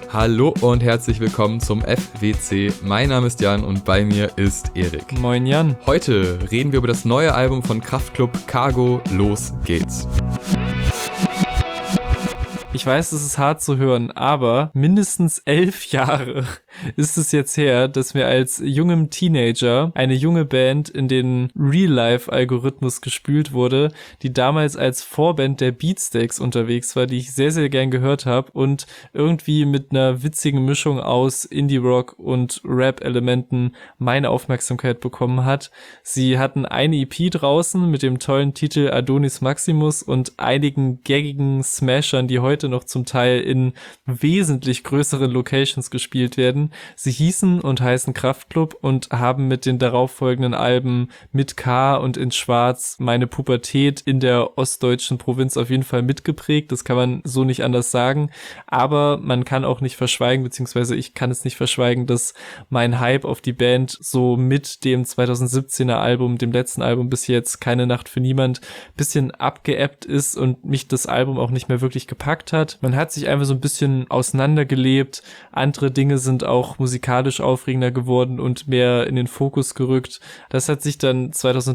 Hallo und herzlich willkommen zum FWC. Mein Name ist Jan und bei mir ist Erik. Moin Jan. Heute reden wir über das neue Album von Kraftklub, Cargo. Los geht's. Ich weiß, es ist hart zu hören, aber mindestens 11 Jahre ist es jetzt her, dass mir als jungem Teenager eine junge Band in den Real-Life-Algorithmus gespült wurde, die damals als Vorband der Beatsteaks unterwegs war, die ich sehr, sehr gern gehört habe und irgendwie mit einer witzigen Mischung aus Indie-Rock und Rap-Elementen meine Aufmerksamkeit bekommen hat. Sie hatten eine EP draußen mit dem tollen Titel Adonis Maximus und einigen gaggigen Smashern, die heute noch zum Teil in wesentlich größeren Locations gespielt werden. Sie hießen und heißen Kraftklub und haben mit den darauffolgenden Alben Mit K und In Schwarz meine Pubertät in der ostdeutschen Provinz auf jeden Fall mitgeprägt. Das kann man so nicht anders sagen. Aber man kann auch nicht verschweigen, beziehungsweise ich kann es nicht verschweigen, dass mein Hype auf die Band so mit dem 2017er Album, dem letzten Album bis jetzt, Keine Nacht für niemand, bisschen abgeebbt ist und mich das Album auch nicht mehr wirklich gepackt hat. Man hat sich einfach so ein bisschen auseinandergelebt. Andere Dinge sind auch musikalisch aufregender geworden und mehr in den Fokus gerückt. Das hat sich dann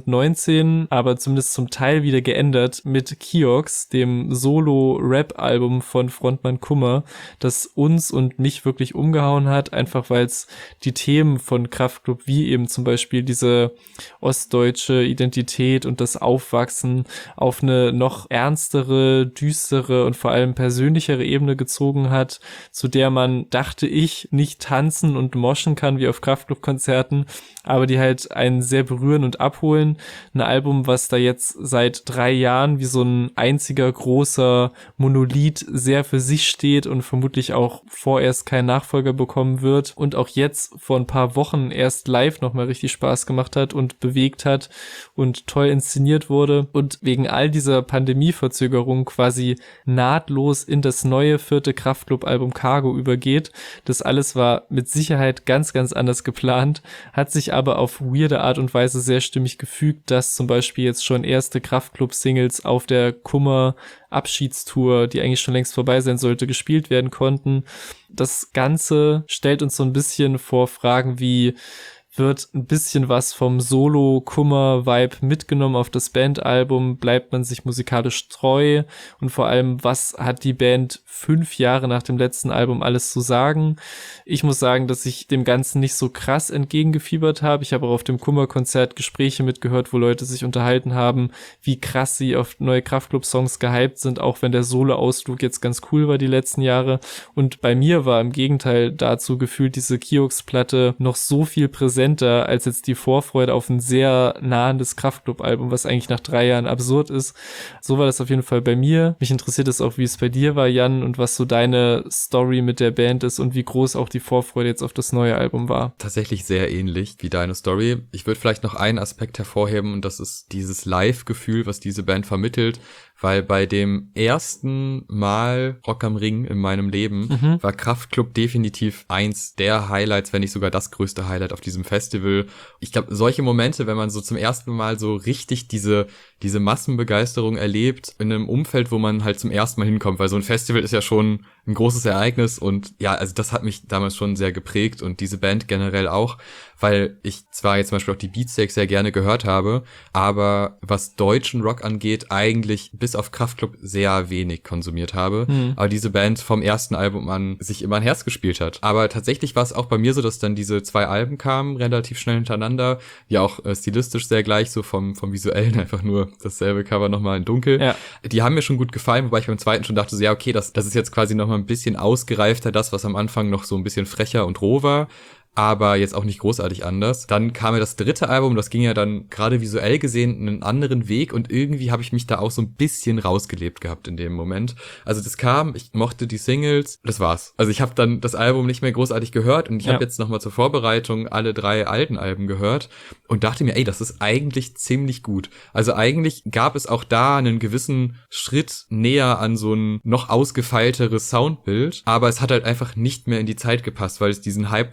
2019, aber zumindest zum Teil wieder geändert mit Kiox, dem Solo-Rap-Album von Frontmann Kummer, das uns und mich wirklich umgehauen hat, einfach weil es die Themen von Kraftklub, wie eben zum Beispiel diese ostdeutsche Identität und das Aufwachsen auf eine noch ernstere, düstere und vor allem persönlichere Ebene gezogen hat, zu der man, dachte ich, nicht tanzen und moschen kann wie auf Kraftklub-Konzerten, aber die halt einen sehr berühren und abholen. Ein Album, was da jetzt seit 3 Jahren wie so ein einziger großer Monolith sehr für sich steht und vermutlich auch vorerst keinen Nachfolger bekommen wird und auch jetzt vor ein paar Wochen erst live nochmal richtig Spaß gemacht hat und bewegt hat und toll inszeniert wurde und wegen all dieser Pandemieverzögerung quasi nahtlos in das neue 4. Kraftklub-Album Cargo übergeht. Das alles war mit Sicherheit ganz, ganz anders geplant, hat sich aber auf weirde Art und Weise sehr stimmig gefügt, dass zum Beispiel jetzt schon erste Kraftklub-Singles auf der Kummer-Abschiedstour, die eigentlich schon längst vorbei sein sollte, gespielt werden konnten. Das Ganze stellt uns so ein bisschen vor Fragen wie: Wird ein bisschen was vom Solo-Kummer-Vibe mitgenommen auf das Bandalbum? Bleibt man sich musikalisch treu? Und vor allem, was hat die Band 5 Jahre nach dem letzten Album alles zu sagen? Ich muss sagen, dass ich dem Ganzen nicht so krass entgegengefiebert habe. Ich habe auch auf dem Kummer-Konzert Gespräche mitgehört, wo Leute sich unterhalten haben, wie krass sie auf neue Kraftklub-Songs gehypt sind, auch wenn der Solo-Ausflug jetzt ganz cool war die letzten Jahre. Und bei mir war im Gegenteil dazu gefühlt diese Kiox-Platte noch so viel präsenter als jetzt die Vorfreude auf ein sehr nahendes Kraftklub-Album, was eigentlich nach 3 Jahren absurd ist. So war das auf jeden Fall bei mir. Mich interessiert es auch, wie es bei dir war, Jan, und was so deine Story mit der Band ist und wie groß auch die Vorfreude jetzt auf das neue Album war. Tatsächlich sehr ähnlich wie deine Story. Ich würde vielleicht noch einen Aspekt hervorheben und das ist dieses Live-Gefühl, was diese Band vermittelt, weil bei dem ersten Mal Rock am Ring in meinem Leben war Kraftklub definitiv eins der Highlights, wenn nicht sogar das größte Highlight auf diesem Festival. Ich glaube, solche Momente, wenn man so zum ersten Mal so richtig diese Massenbegeisterung erlebt in einem Umfeld, wo man halt zum ersten Mal hinkommt, weil so ein Festival ist ja schon ein großes Ereignis und ja, also das hat mich damals schon sehr geprägt und diese Band generell auch, weil ich zwar jetzt zum Beispiel auch die Beatsteaks sehr gerne gehört habe, aber was deutschen Rock angeht, eigentlich bis auf Kraftklub sehr wenig konsumiert habe, aber diese Band vom ersten Album an sich immer ein Herz gespielt hat. Aber tatsächlich war es auch bei mir so, dass dann diese 2 Alben kamen, relativ schnell hintereinander, die auch stilistisch sehr gleich, so vom Visuellen einfach nur dasselbe Cover nochmal in dunkel. Ja. Die haben mir schon gut gefallen, wobei ich beim zweiten schon dachte, so, ja okay, das ist jetzt quasi nochmal ein bisschen ausgereifter, das, was am Anfang noch so ein bisschen frecher und roh war. aber jetzt auch nicht großartig anders. Dann kam ja das dritte Album, das ging ja dann gerade visuell gesehen einen anderen Weg und irgendwie habe ich mich da auch so ein bisschen rausgelebt gehabt in dem Moment. Also das kam, ich mochte die Singles, das war's. Also ich habe dann das Album nicht mehr großartig gehört und ich habe jetzt nochmal zur Vorbereitung alle 3 alten Alben gehört und dachte mir, ey, das ist eigentlich ziemlich gut. Also eigentlich gab es auch da einen gewissen Schritt näher an so ein noch ausgefeilteres Soundbild, aber es hat halt einfach nicht mehr in die Zeit gepasst, weil es diesen Hype-Moment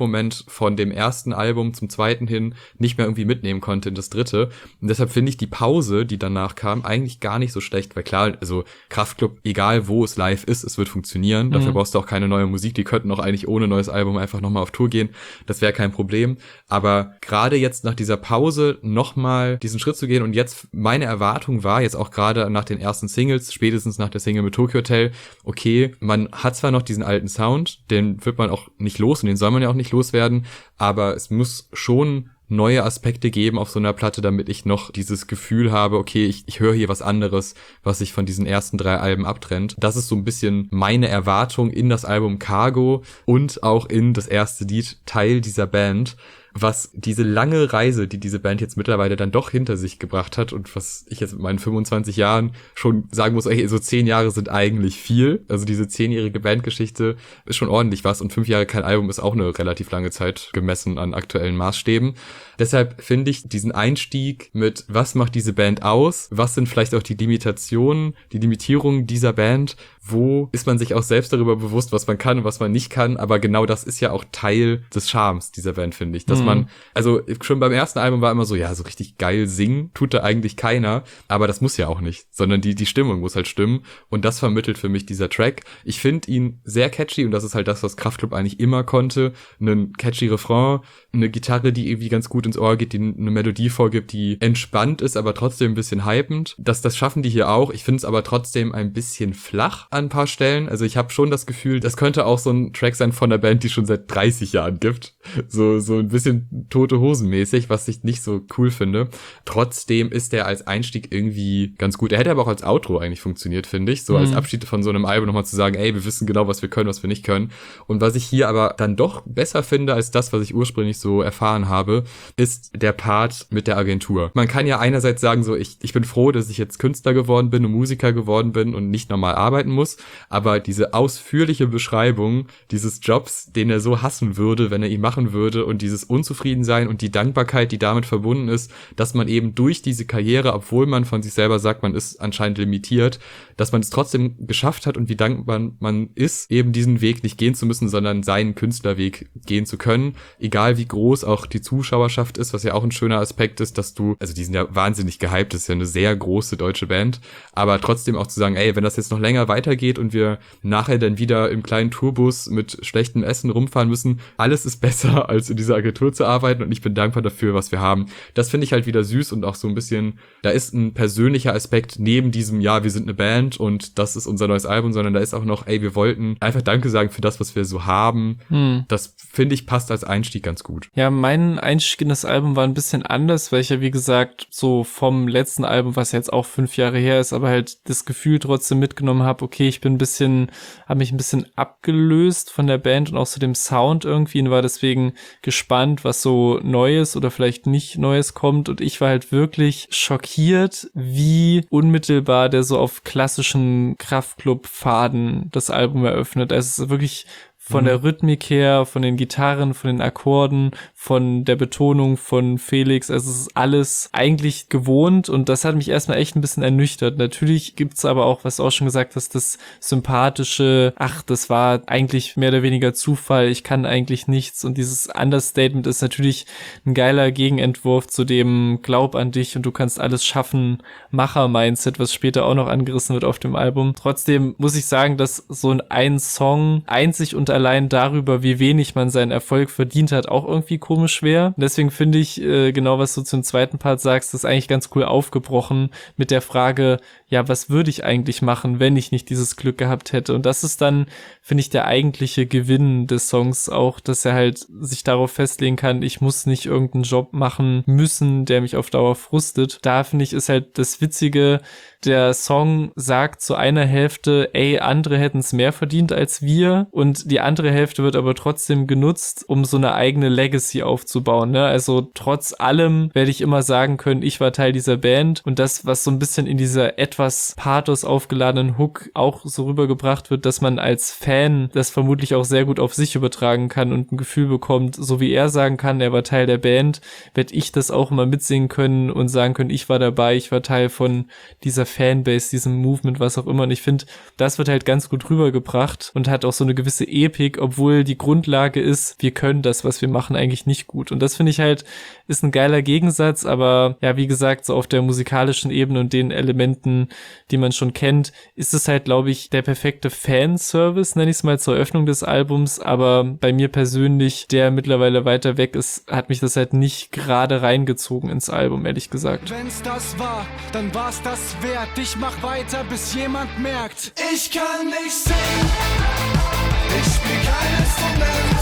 von dem ersten Album zum zweiten hin nicht mehr irgendwie mitnehmen konnte in das dritte. Und deshalb finde ich die Pause, die danach kam, eigentlich gar nicht so schlecht, weil klar, also Kraftklub, egal wo es live ist, es wird funktionieren. Dafür brauchst du auch keine neue Musik. Die könnten auch eigentlich ohne neues Album einfach nochmal auf Tour gehen. Das wäre kein Problem. Aber gerade jetzt nach dieser Pause nochmal diesen Schritt zu gehen und jetzt meine Erwartung war, jetzt auch gerade nach den ersten Singles, spätestens nach der Single mit Tokyo Hotel, okay, man hat zwar noch diesen alten Sound, den wird man auch nicht los und den soll man ja auch nicht loswerden, aber es muss schon neue Aspekte geben auf so einer Platte, damit ich noch dieses Gefühl habe, okay, ich höre hier was anderes, was sich von diesen ersten 3 Alben abtrennt. Das ist so ein bisschen meine Erwartung in das Album Cargo und auch in das erste Lied Teil dieser Band, was diese lange Reise, die diese Band jetzt mittlerweile dann doch hinter sich gebracht hat und was ich jetzt mit meinen 25 Jahren schon sagen muss, ey, so 10 Jahre sind eigentlich viel. Also diese 10-jährige Bandgeschichte ist schon ordentlich was und 5 Jahre kein Album ist auch eine relativ lange Zeit gemessen an aktuellen Maßstäben. Deshalb finde ich diesen Einstieg mit, was macht diese Band aus? Was sind vielleicht auch die Limitationen, die Limitierungen dieser Band? Wo ist man sich auch selbst darüber bewusst, was man kann und was man nicht kann? Aber genau das ist ja auch Teil des Charmes dieser Band, finde ich. Dass man, also schon beim ersten Album war immer so, ja, so richtig geil singen tut da eigentlich keiner. Aber das muss ja auch nicht, sondern die Stimmung muss halt stimmen. Und das vermittelt für mich dieser Track. Ich finde ihn sehr catchy und das ist halt das, was Kraftklub eigentlich immer konnte. Einen catchy Refrain, eine Gitarre, die irgendwie ganz gut ins Ohr geht, die eine Melodie vorgibt, die entspannt ist, aber trotzdem ein bisschen hypend. Das schaffen die hier auch. Ich finde es aber trotzdem ein bisschen flach an ein paar Stellen. Also ich habe schon das Gefühl, das könnte auch so ein Track sein von der Band, die schon seit 30 Jahren gibt. So ein bisschen Tote Hosen mäßig, was ich nicht so cool finde. Trotzdem ist der als Einstieg irgendwie ganz gut. Er hätte aber auch als Outro eigentlich funktioniert, finde ich. So als Abschied von so einem Album nochmal zu sagen, ey, wir wissen genau, was wir können, was wir nicht können. Und was ich hier aber dann doch besser finde als das, was ich ursprünglich so erfahren habe, ist der Part mit der Agentur. Man kann ja einerseits sagen, so ich bin froh, dass ich jetzt Künstler geworden bin und Musiker geworden bin und nicht normal arbeiten muss, aber diese ausführliche Beschreibung dieses Jobs, den er so hassen würde, wenn er ihn machen würde und dieses Unzufriedensein und die Dankbarkeit, die damit verbunden ist, dass man eben durch diese Karriere, obwohl man von sich selber sagt, man ist anscheinend limitiert, dass man es trotzdem geschafft hat und wie dankbar man ist, eben diesen Weg nicht gehen zu müssen, sondern seinen Künstlerweg gehen zu können, egal wie groß auch die Zuschauerschaft ist, was ja auch ein schöner Aspekt ist, dass also die sind ja wahnsinnig gehypt, das ist ja eine sehr große deutsche Band, aber trotzdem auch zu sagen, ey, wenn das jetzt noch länger weitergeht und wir nachher dann wieder im kleinen Tourbus mit schlechtem Essen rumfahren müssen, alles ist besser, als in dieser Agentur zu arbeiten und ich bin dankbar dafür, was wir haben. Das finde ich halt wieder süß und auch so ein bisschen, da ist ein persönlicher Aspekt neben diesem, ja, wir sind eine Band und das ist unser neues Album, sondern da ist auch noch, ey, wir wollten einfach Danke sagen für das, was wir so haben. Das, finde ich, passt als Einstieg ganz gut. Ja, mein Einstieg in das Album war ein bisschen anders, weil ich ja, wie gesagt, so vom letzten Album, was jetzt auch 5 Jahre her ist, aber halt das Gefühl trotzdem mitgenommen habe, okay, ich bin habe mich ein bisschen abgelöst von der Band und auch so dem Sound irgendwie und war deswegen gespannt, was so Neues oder vielleicht nicht Neues kommt und ich war halt wirklich schockiert, wie unmittelbar der so auf klassischen Kraftklub-Pfaden das Album eröffnet. Also es ist wirklich von der Rhythmik her, von den Gitarren, von den Akkorden, von der Betonung von Felix, also es ist alles eigentlich gewohnt und das hat mich erstmal echt ein bisschen ernüchtert. Natürlich gibt's aber auch, was du auch schon gesagt hast, das Sympathische, das war eigentlich mehr oder weniger Zufall, ich kann eigentlich nichts und dieses Understatement ist natürlich ein geiler Gegenentwurf zu dem Glaub an dich und du kannst alles schaffen, Macher-Mindset, was später auch noch angerissen wird auf dem Album. Trotzdem muss ich sagen, dass so ein Song einzig und allein darüber, wie wenig man seinen Erfolg verdient hat, auch irgendwie komisch wäre. Deswegen finde ich, genau was du zum zweiten Part sagst, das ist eigentlich ganz cool aufgebrochen mit der Frage, ja, was würde ich eigentlich machen, wenn ich nicht dieses Glück gehabt hätte? Und das ist dann, finde ich, der eigentliche Gewinn des Songs auch, dass er halt sich darauf festlegen kann, ich muss nicht irgendeinen Job machen müssen, der mich auf Dauer frustet. Da, finde ich, ist halt das Witzige, der Song sagt zu einer Hälfte, ey, andere hätten es mehr verdient als wir und die andere Hälfte wird aber trotzdem genutzt, um so eine eigene Legacy aufzubauen, ne? Also trotz allem werde ich immer sagen können, ich war Teil dieser Band und das, was so ein bisschen in dieser etwas Pathos aufgeladenen Hook auch so rübergebracht wird, dass man als Fan das vermutlich auch sehr gut auf sich übertragen kann und ein Gefühl bekommt, so wie er sagen kann, er war Teil der Band, werde ich das auch immer mitsingen können und sagen können, ich war dabei, ich war Teil von dieser Fanbase, diesem Movement, was auch immer. Und ich finde, das wird halt ganz gut rübergebracht und hat auch so eine gewisse Epik Biopic, obwohl die Grundlage ist, wir können das, was wir machen, eigentlich nicht gut. Und das finde ich halt, ist ein geiler Gegensatz, aber ja, wie gesagt, so auf der musikalischen Ebene und den Elementen, die man schon kennt, ist es halt, glaube ich, der perfekte Fanservice, nenne ich es mal, zur Eröffnung des Albums, aber bei mir persönlich, der mittlerweile weiter weg ist, hat mich das halt nicht gerade reingezogen ins Album, ehrlich gesagt. Wenn's das war, dann war's das wert. Ich mach weiter, bis jemand merkt, ich kann nicht singen, ich spiel kein Instrument,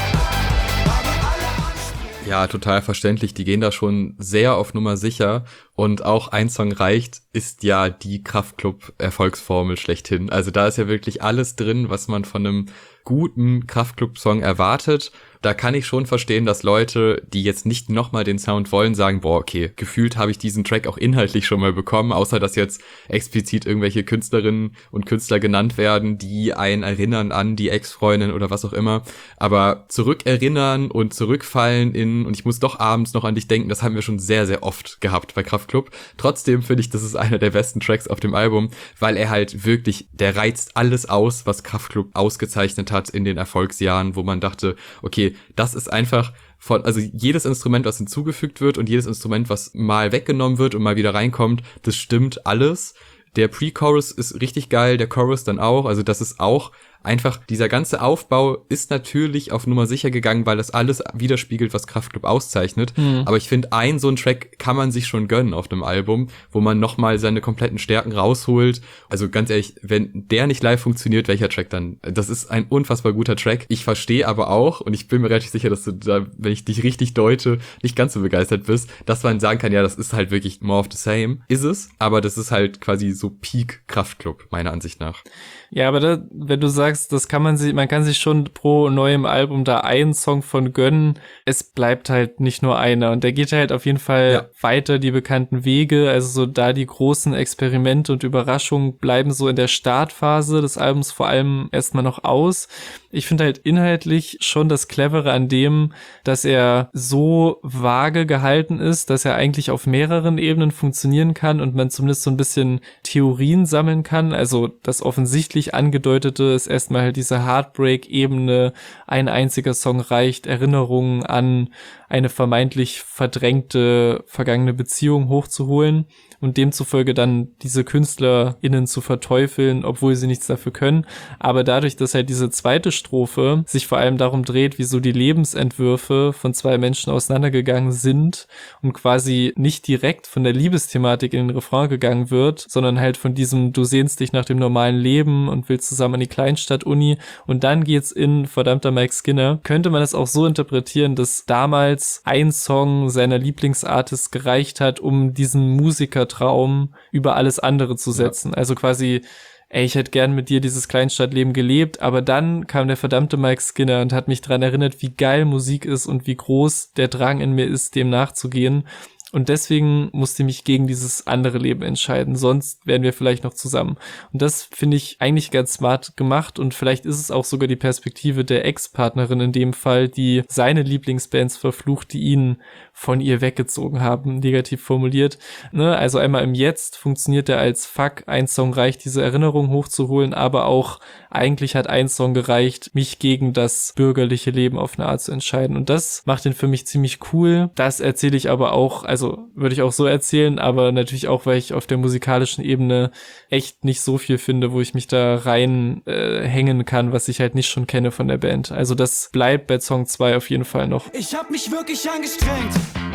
aber alle ansprechen. Ja, total verständlich. Die gehen da schon sehr auf Nummer sicher. Und auch ein Song reicht, ist ja die Kraftklub-Erfolgsformel schlechthin. Also da ist ja wirklich alles drin, was man von einem guten Kraftklub-Song erwartet. Da kann ich schon verstehen, dass Leute, die jetzt nicht nochmal den Sound wollen, sagen, boah, okay, gefühlt habe ich diesen Track auch inhaltlich schon mal bekommen, außer dass jetzt explizit irgendwelche Künstlerinnen und Künstler genannt werden, die einen erinnern an die Ex-Freundin oder was auch immer. Aber zurückerinnern und zurückfallen und ich muss doch abends noch an dich denken, das haben wir schon sehr, sehr oft gehabt bei Kraftklub. Trotzdem finde ich, das ist einer der besten Tracks auf dem Album, weil er halt wirklich, der reizt alles aus, was Kraftklub ausgezeichnet hat in den Erfolgsjahren, wo man dachte, okay, das ist einfach also jedes Instrument, was hinzugefügt wird und jedes Instrument, was mal weggenommen wird und mal wieder reinkommt, das stimmt alles. Der Pre-Chorus ist richtig geil, der Chorus dann auch, also das ist auch einfach, dieser ganze Aufbau ist natürlich auf Nummer sicher gegangen, weil das alles widerspiegelt, was Kraftklub auszeichnet. Aber ich finde, so ein Track kann man sich schon gönnen auf einem Album, wo man nochmal seine kompletten Stärken rausholt. Also ganz ehrlich, wenn der nicht live funktioniert, welcher Track dann? Das ist ein unfassbar guter Track. Ich verstehe aber auch, und ich bin mir relativ sicher, dass du da, wenn ich dich richtig deute, nicht ganz so begeistert bist, dass man sagen kann, ja, das ist halt wirklich more of the same. Ist es, aber das ist halt quasi so Peak Kraftklub, meiner Ansicht nach. Ja, aber wenn du sagst, man kann sich schon pro neuem Album da einen Song von gönnen, es bleibt halt nicht nur einer und der geht halt auf jeden Fall weiter die bekannten Wege, also so da die großen Experimente und Überraschungen bleiben so in der Startphase des Albums vor allem erstmal noch aus. Ich finde halt inhaltlich schon das Clevere an dem, dass er so vage gehalten ist, dass er eigentlich auf mehreren Ebenen funktionieren kann und man zumindest so ein bisschen Theorien sammeln kann. Also das offensichtlich Angedeutete ist erstmal halt diese Heartbreak-Ebene, ein einziger Song reicht, Erinnerungen an eine vermeintlich verdrängte vergangene Beziehung hochzuholen und demzufolge dann diese KünstlerInnen zu verteufeln, obwohl sie nichts dafür können. Aber dadurch, dass halt diese zweite Strophe sich vor allem darum dreht, wieso die Lebensentwürfe von zwei Menschen auseinandergegangen sind und quasi nicht direkt von der Liebesthematik in den Refrain gegangen wird, sondern halt von diesem, du sehnst dich nach dem normalen Leben und willst zusammen an die Kleinstadt-Uni und dann geht's in verdammter Mike Skinner, könnte man es auch so interpretieren, dass damals ein Song seiner Lieblingsartist gereicht hat, um diesen Musikertraum über alles andere zu setzen. Ja. Also quasi, ey, ich hätte gern mit dir dieses Kleinstadtleben gelebt, aber dann kam der verdammte Mike Skinner und hat mich daran erinnert, wie geil Musik ist und wie groß der Drang in mir ist, dem nachzugehen. Und deswegen musste ich mich gegen dieses andere Leben entscheiden, sonst wären wir vielleicht noch zusammen. Und das finde ich eigentlich ganz smart gemacht und vielleicht ist es auch sogar die Perspektive der Ex-Partnerin in dem Fall, die seine Lieblingsbands verflucht, die ihn von ihr weggezogen haben, negativ formuliert. Ne? Also einmal im Jetzt funktioniert er als Fuck, ein Song reicht, diese Erinnerung hochzuholen, aber auch eigentlich hat ein Song gereicht, mich gegen das bürgerliche Leben auf eine Art zu entscheiden. Und das macht ihn für mich ziemlich cool. Das erzähle ich aber auch, also würde ich auch so erzählen, aber natürlich auch, weil ich auf der musikalischen Ebene echt nicht so viel finde, wo ich mich da rein hängen kann, was ich halt nicht schon kenne von der Band. Also das bleibt bei Song 2 auf jeden Fall noch. Ich hab mich wirklich angestrengt,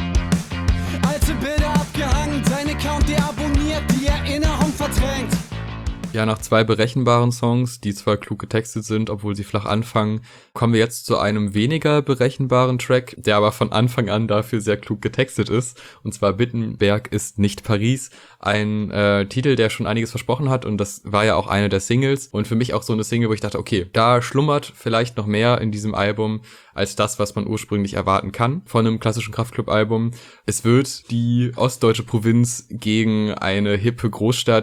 alte Bilder abgehangen, dein Account deabonniert, die Erinnerung verdrängt. Ja, nach 2 berechenbaren Songs, die zwar klug getextet sind, obwohl sie flach anfangen, kommen wir jetzt zu einem weniger berechenbaren Track, der aber von Anfang an dafür sehr klug getextet ist. Und zwar Wittenberg ist nicht Paris. Ein Titel, der schon einiges versprochen hat und das war ja auch eine der Singles. Und für mich auch so eine Single, wo ich dachte, okay, da schlummert vielleicht noch mehr in diesem Album als das, was man ursprünglich erwarten kann von einem klassischen Kraftklub-Album. Es wird die ostdeutsche Provinz gegen eine hippe Großstadt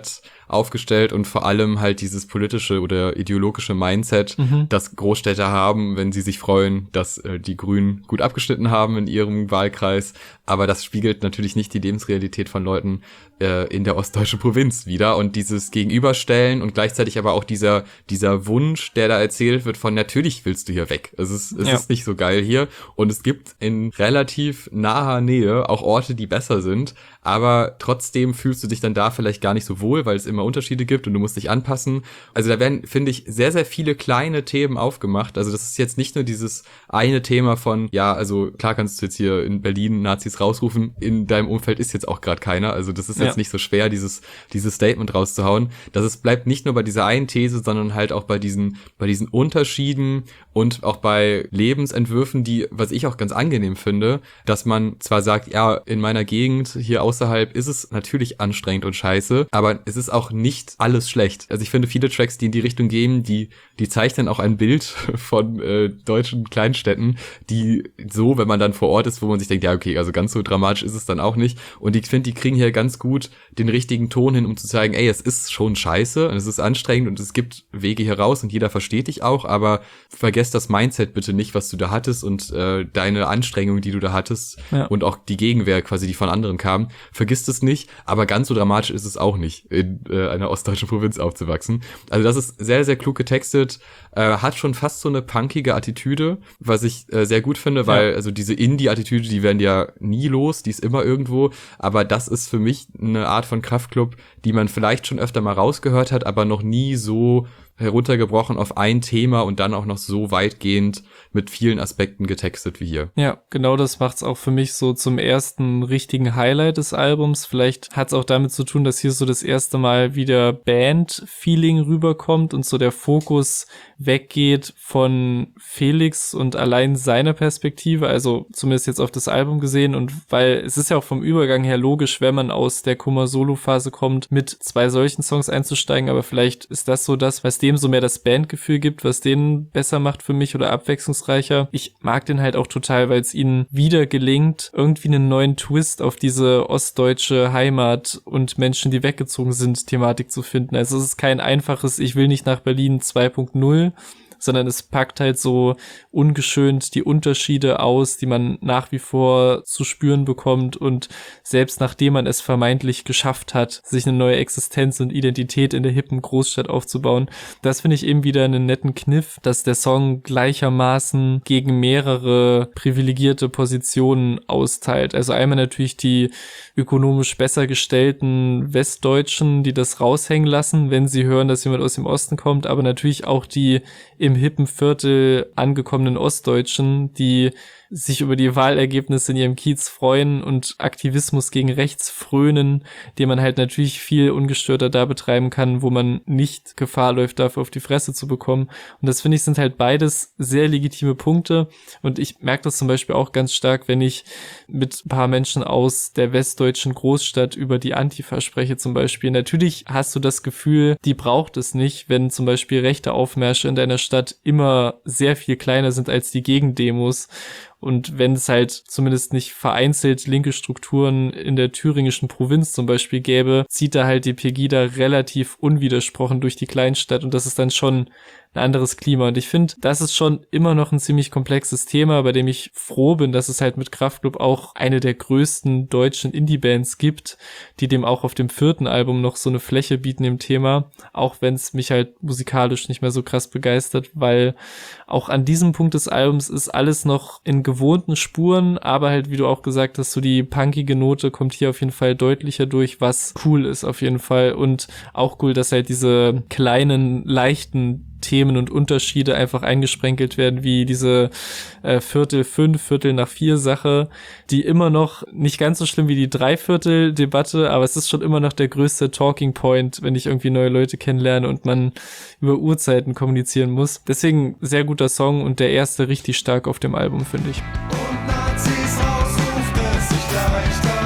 aufgestellt und vor allem halt dieses politische oder ideologische Mindset, das Großstädter haben, wenn sie sich freuen, dass die Grünen gut abgeschnitten haben in ihrem Wahlkreis. Aber das spiegelt natürlich nicht die Lebensrealität von Leuten in der ostdeutschen Provinz wider. Und dieses Gegenüberstellen und gleichzeitig aber auch dieser Wunsch, der da erzählt wird von, natürlich willst du hier weg. Es ist nicht so geil hier. Und es gibt in relativ naher Nähe auch Orte, die besser sind. Aber trotzdem fühlst du dich dann da vielleicht gar nicht so wohl, weil es immer Unterschiede gibt und du musst dich anpassen. Also da werden, finde ich, sehr, sehr viele kleine Themen aufgemacht. Also das ist jetzt nicht nur dieses eine Thema von, ja, also klar kannst du jetzt hier in Berlin Nazis rausrufen, in deinem Umfeld ist jetzt auch gerade keiner. Also das ist jetzt nicht so schwer, dieses Statement rauszuhauen. Es bleibt nicht nur bei dieser einen These, sondern halt auch bei diesen Unterschieden und auch bei Lebensentwürfen, die, was ich auch ganz angenehm finde, dass man zwar sagt, ja, in meiner Gegend hier außerhalb ist es natürlich anstrengend und scheiße, aber es ist auch nicht alles schlecht. Also ich finde viele Tracks, die in die Richtung gehen, die zeichnen auch ein Bild von deutschen Kleinstädten, die so, wenn man dann vor Ort ist, wo man sich denkt, ja okay, also ganz so dramatisch ist es dann auch nicht. Und ich finde, die kriegen hier ganz gut den richtigen Ton hin, um zu zeigen, ey, es ist schon scheiße und es ist anstrengend und es gibt Wege hier raus und jeder versteht dich auch, aber vergesst das Mindset bitte nicht, was du da hattest und deine Anstrengung, die du da hattest und auch die Gegenwehr quasi, die von anderen kam. Vergisst es nicht, aber ganz so dramatisch ist es auch nicht, in einer ostdeutschen Provinz aufzuwachsen. Also das ist sehr, sehr klug getextet, hat schon fast so eine punkige Attitüde, was ich sehr gut finde, weil also diese Indie-Attitüde, die werden ja nie los, die ist immer irgendwo, aber das ist für mich eine Art von Kraftklub, die man vielleicht schon öfter mal rausgehört hat, aber noch nie so heruntergebrochen auf ein Thema und dann auch noch so weitgehend mit vielen Aspekten getextet wie hier. Ja, genau das macht's auch für mich so zum ersten richtigen Highlight des Albums. Vielleicht hat's auch damit zu tun, dass hier so das erste Mal wieder Band-Feeling rüberkommt und so der Fokus weggeht von Felix und allein seiner Perspektive, also zumindest jetzt auf das Album gesehen, und weil es ist ja auch vom Übergang her logisch, wenn man aus der Kummer-Solo-Phase kommt, mit 2 solchen Songs einzusteigen, aber vielleicht ist das so das, was dem so mehr das Bandgefühl gibt, was den besser macht für mich oder abwechslungsreicher. Ich mag den halt auch total, weil es ihnen wieder gelingt, irgendwie einen neuen Twist auf diese ostdeutsche Heimat und Menschen, die weggezogen sind, Thematik zu finden. Also es ist kein einfaches, ich will nicht nach Berlin 2.0, sondern es packt halt so ungeschönt die Unterschiede aus, die man nach wie vor zu spüren bekommt, und selbst nachdem man es vermeintlich geschafft hat, sich eine neue Existenz und Identität in der hippen Großstadt aufzubauen, das finde ich eben wieder einen netten Kniff, dass der Song gleichermaßen gegen mehrere privilegierte Positionen austeilt. Also einmal natürlich die ökonomisch besser gestellten Westdeutschen, die das raushängen lassen, wenn sie hören, dass jemand aus dem Osten kommt, aber natürlich auch die im hippen Viertel angekommenen Ostdeutschen, die sich über die Wahlergebnisse in ihrem Kiez freuen und Aktivismus gegen rechts frönen, den man halt natürlich viel ungestörter da betreiben kann, wo man nicht Gefahr läuft, dafür auf die Fresse zu bekommen. Und das finde ich sind halt beides sehr legitime Punkte, und ich merke das zum Beispiel auch ganz stark, wenn ich mit ein paar Menschen aus der westdeutschen Großstadt über die Antifa spreche zum Beispiel. Natürlich hast du das Gefühl, die braucht es nicht, wenn zum Beispiel rechte Aufmärsche in deiner Stadt immer sehr viel kleiner sind als die Gegendemos. Und wenn es halt zumindest nicht vereinzelt linke Strukturen in der thüringischen Provinz zum Beispiel gäbe, zieht da halt die Pegida relativ unwidersprochen durch die Kleinstadt, und das ist dann schon ein anderes Klima. Und ich finde, das ist schon immer noch ein ziemlich komplexes Thema, bei dem ich froh bin, dass es halt mit Kraftklub auch eine der größten deutschen Indie-Bands gibt, die dem auch auf dem 4. Album noch so eine Fläche bieten im Thema, auch wenn es mich halt musikalisch nicht mehr so krass begeistert, weil auch an diesem Punkt des Albums ist alles noch in gewohnten Spuren, aber halt, wie du auch gesagt hast, so die punkige Note kommt hier auf jeden Fall deutlicher durch, was cool ist auf jeden Fall, und auch cool, dass halt diese kleinen, leichten Themen und Unterschiede einfach eingesprenkelt werden, wie diese Viertel 5, Viertel nach 4 Sache, die immer noch nicht ganz so schlimm wie die Dreiviertel-Debatte, aber es ist schon immer noch der größte Talking Point, wenn ich irgendwie neue Leute kennenlerne und man über Uhrzeiten kommunizieren muss. Deswegen sehr guter Song und der erste richtig stark auf dem Album, finde ich. Und Nazis rausruft es sich leichter.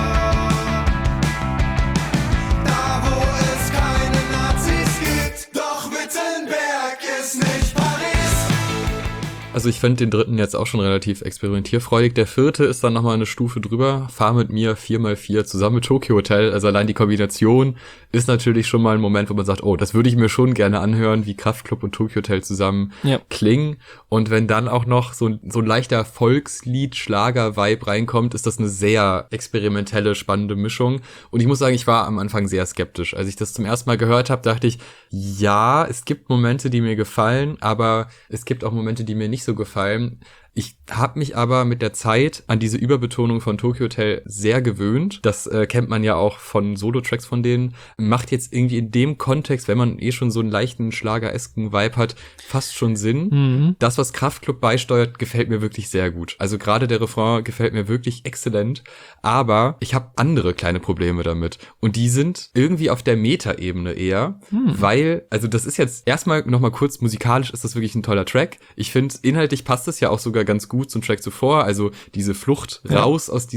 Da wo es keine Nazis gibt, doch Wittenberg ist nicht Paris. Also ich finde den dritten jetzt auch schon relativ experimentierfreudig. Der vierte ist dann nochmal eine Stufe drüber. Fahr mit mir 4x4 zusammen mit Tokyo Hotel. Also allein die Kombination ist natürlich schon mal ein Moment, wo man sagt, oh, das würde ich mir schon gerne anhören, wie Kraftklub und Tokyo Hotel zusammen klingen. Und wenn dann auch noch so ein leichter Volkslied-Schlager-Vibe reinkommt, ist das eine sehr experimentelle, spannende Mischung. Und ich muss sagen, ich war am Anfang sehr skeptisch. Als ich das zum ersten Mal gehört habe, dachte ich, ja, es gibt Momente, die mir gefallen, aber es gibt auch Momente, die mir nicht so gefallen. Ich habe mich aber mit der Zeit an diese Überbetonung von Tokyo Hotel sehr gewöhnt. Das kennt man ja auch von Solo-Tracks von denen. Macht jetzt irgendwie in dem Kontext, wenn man schon so einen leichten schlageresken Vibe hat, fast schon Sinn. Mhm. Das, was Kraftklub beisteuert, gefällt mir wirklich sehr gut. Also gerade der Refrain gefällt mir wirklich exzellent. Aber ich habe andere kleine Probleme damit. Und die sind irgendwie auf der Meta-Ebene eher. Weil, also das ist jetzt erstmal nochmal kurz, musikalisch ist das wirklich ein toller Track. Ich finde, inhaltlich passt es ja auch sogar ganz gut zum Track zuvor, also diese Flucht raus aus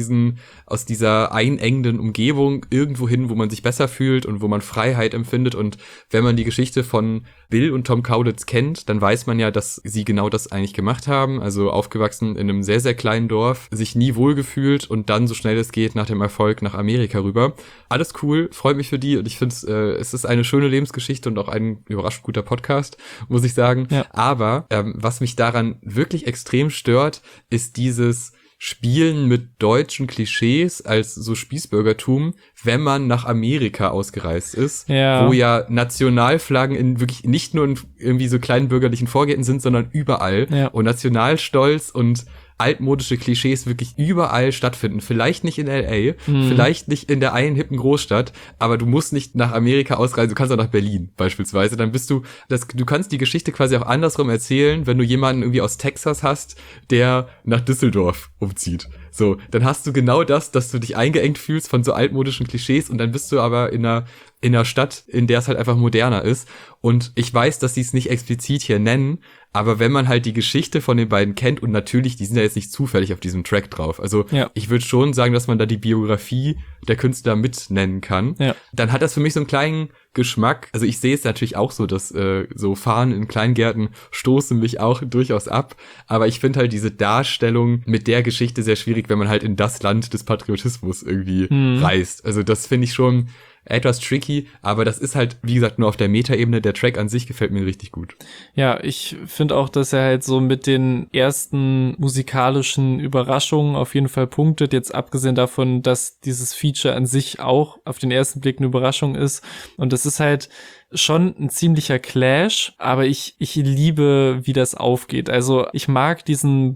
dieser einengenden Umgebung irgendwo hin, wo man sich besser fühlt und wo man Freiheit empfindet. Und wenn man die Geschichte von Bill und Tom Kaulitz kennt, dann weiß man ja, dass sie genau das eigentlich gemacht haben, also aufgewachsen in einem sehr, sehr kleinen Dorf, sich nie wohlgefühlt und dann so schnell es geht nach dem Erfolg nach Amerika rüber. Alles cool, freut mich für die und ich finde, es ist eine schöne Lebensgeschichte und auch ein überraschend guter Podcast, muss ich sagen. Ja. Aber was mich daran wirklich extrem stört, ist dieses Spielen mit deutschen Klischees als so Spießbürgertum, wenn man nach Amerika ausgereist ist, wo ja Nationalflaggen in wirklich nicht nur in irgendwie so kleinen bürgerlichen Vorgärten sind, sondern überall und Nationalstolz und altmodische Klischees wirklich überall stattfinden. Vielleicht nicht in L.A., vielleicht nicht in der einen hippen Großstadt, aber du musst nicht nach Amerika ausreisen, du kannst auch nach Berlin beispielsweise. Dann du kannst die Geschichte quasi auch andersrum erzählen, wenn du jemanden irgendwie aus Texas hast, der nach Düsseldorf umzieht. So, dann hast du genau das, dass du dich eingeengt fühlst von so altmodischen Klischees und dann bist du aber in einer Stadt, in der es halt einfach moderner ist. Und ich weiß, dass sie es nicht explizit hier nennen, aber wenn man halt die Geschichte von den beiden kennt und natürlich, die sind ja jetzt nicht zufällig auf diesem Track drauf. Also ich würde schon sagen, dass man da die Biografie der Künstler mit nennen kann. Ja. Dann hat das für mich so einen kleinen Geschmack. Also ich sehe es natürlich auch so, dass so Fahren in Kleingärten stoßen mich auch durchaus ab. Aber ich finde halt diese Darstellung mit der Geschichte sehr schwierig, wenn man halt in das Land des Patriotismus irgendwie reist. Also das finde ich schon etwas tricky, aber das ist halt, wie gesagt, nur auf der Meta-Ebene. Der Track an sich gefällt mir richtig gut. Ja, ich finde auch, dass er halt so mit den ersten musikalischen Überraschungen auf jeden Fall punktet, jetzt abgesehen davon, dass dieses Feature an sich auch auf den ersten Blick eine Überraschung ist. Und das ist halt schon ein ziemlicher Clash, aber ich liebe, wie das aufgeht. Also ich mag diesen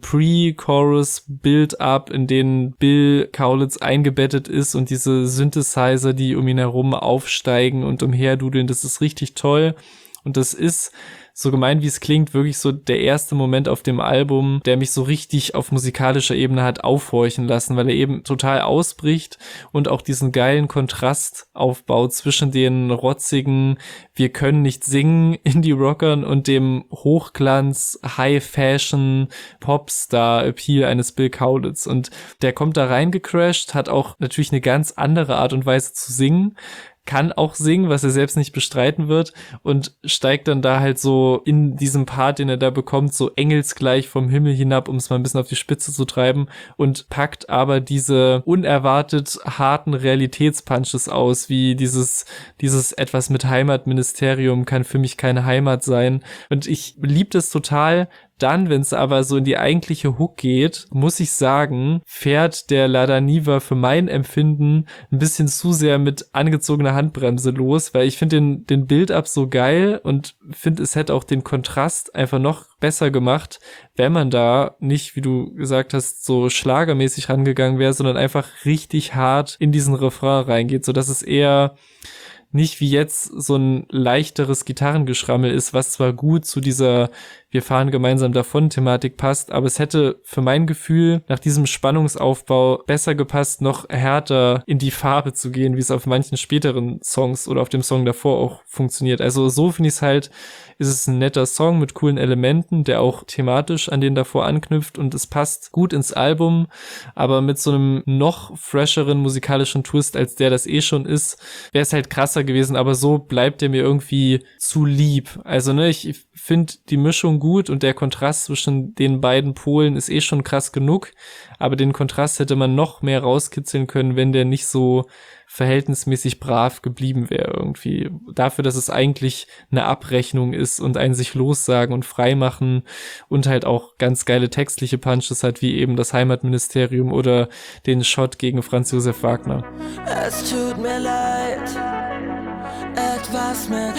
Pre-Chorus-Build-Up, in den Bill Kaulitz eingebettet ist und diese Synthesizer, die um ihn herum aufsteigen und umherdudeln, das ist richtig toll. Und das ist, so gemein wie es klingt, wirklich so der erste Moment auf dem Album, der mich so richtig auf musikalischer Ebene hat aufhorchen lassen, weil er eben total ausbricht und auch diesen geilen Kontrast aufbaut zwischen den rotzigen, wir können nicht singen Indie-Rockern und dem Hochglanz, High-Fashion, Popstar-Appeal eines Bill Kaulitz. Und der kommt da reingecrashed, hat auch natürlich eine ganz andere Art und Weise zu singen, kann auch singen, was er selbst nicht bestreiten wird und steigt dann da halt so in diesem Part, den er da bekommt, so engelsgleich vom Himmel hinab, um es mal ein bisschen auf die Spitze zu treiben und packt aber diese unerwartet harten Realitätspunches aus, wie dieses etwas mit Heimatministerium kann für mich keine Heimat sein und ich liebe das total. Dann, wenn es aber so in die eigentliche Hook geht, muss ich sagen, fährt der Lada Niva für mein Empfinden ein bisschen zu sehr mit angezogener Handbremse los, weil ich finde den Build-Up so geil und finde, es hätte auch den Kontrast einfach noch besser gemacht, wenn man da nicht, wie du gesagt hast, so schlagermäßig rangegangen wäre, sondern einfach richtig hart in diesen Refrain reingeht, sodass es eher nicht wie jetzt so ein leichteres Gitarrengeschrammel ist, was zwar gut zu dieser wir fahren gemeinsam davon Thematik passt, aber es hätte für mein Gefühl nach diesem Spannungsaufbau besser gepasst, noch härter in die Farbe zu gehen, wie es auf manchen späteren Songs oder auf dem Song davor auch funktioniert. Also so finde ich es halt, ist es ein netter Song mit coolen Elementen, der auch thematisch an den davor anknüpft und es passt gut ins Album, aber mit so einem noch fresheren musikalischen Twist, als der das schon ist, wäre es halt krasser gewesen, aber so bleibt er mir irgendwie zu lieb. Also ich finde die Mischung gut und der Kontrast zwischen den beiden Polen ist schon krass genug, aber den Kontrast hätte man noch mehr rauskitzeln können, wenn der nicht so verhältnismäßig brav geblieben wäre irgendwie. Dafür, dass es eigentlich eine Abrechnung ist und ein sich lossagen und freimachen und halt auch ganz geile textliche Punches hat, wie eben das Heimatministerium oder den Shot gegen Franz Josef Wagner. Es tut mir leid, etwas mit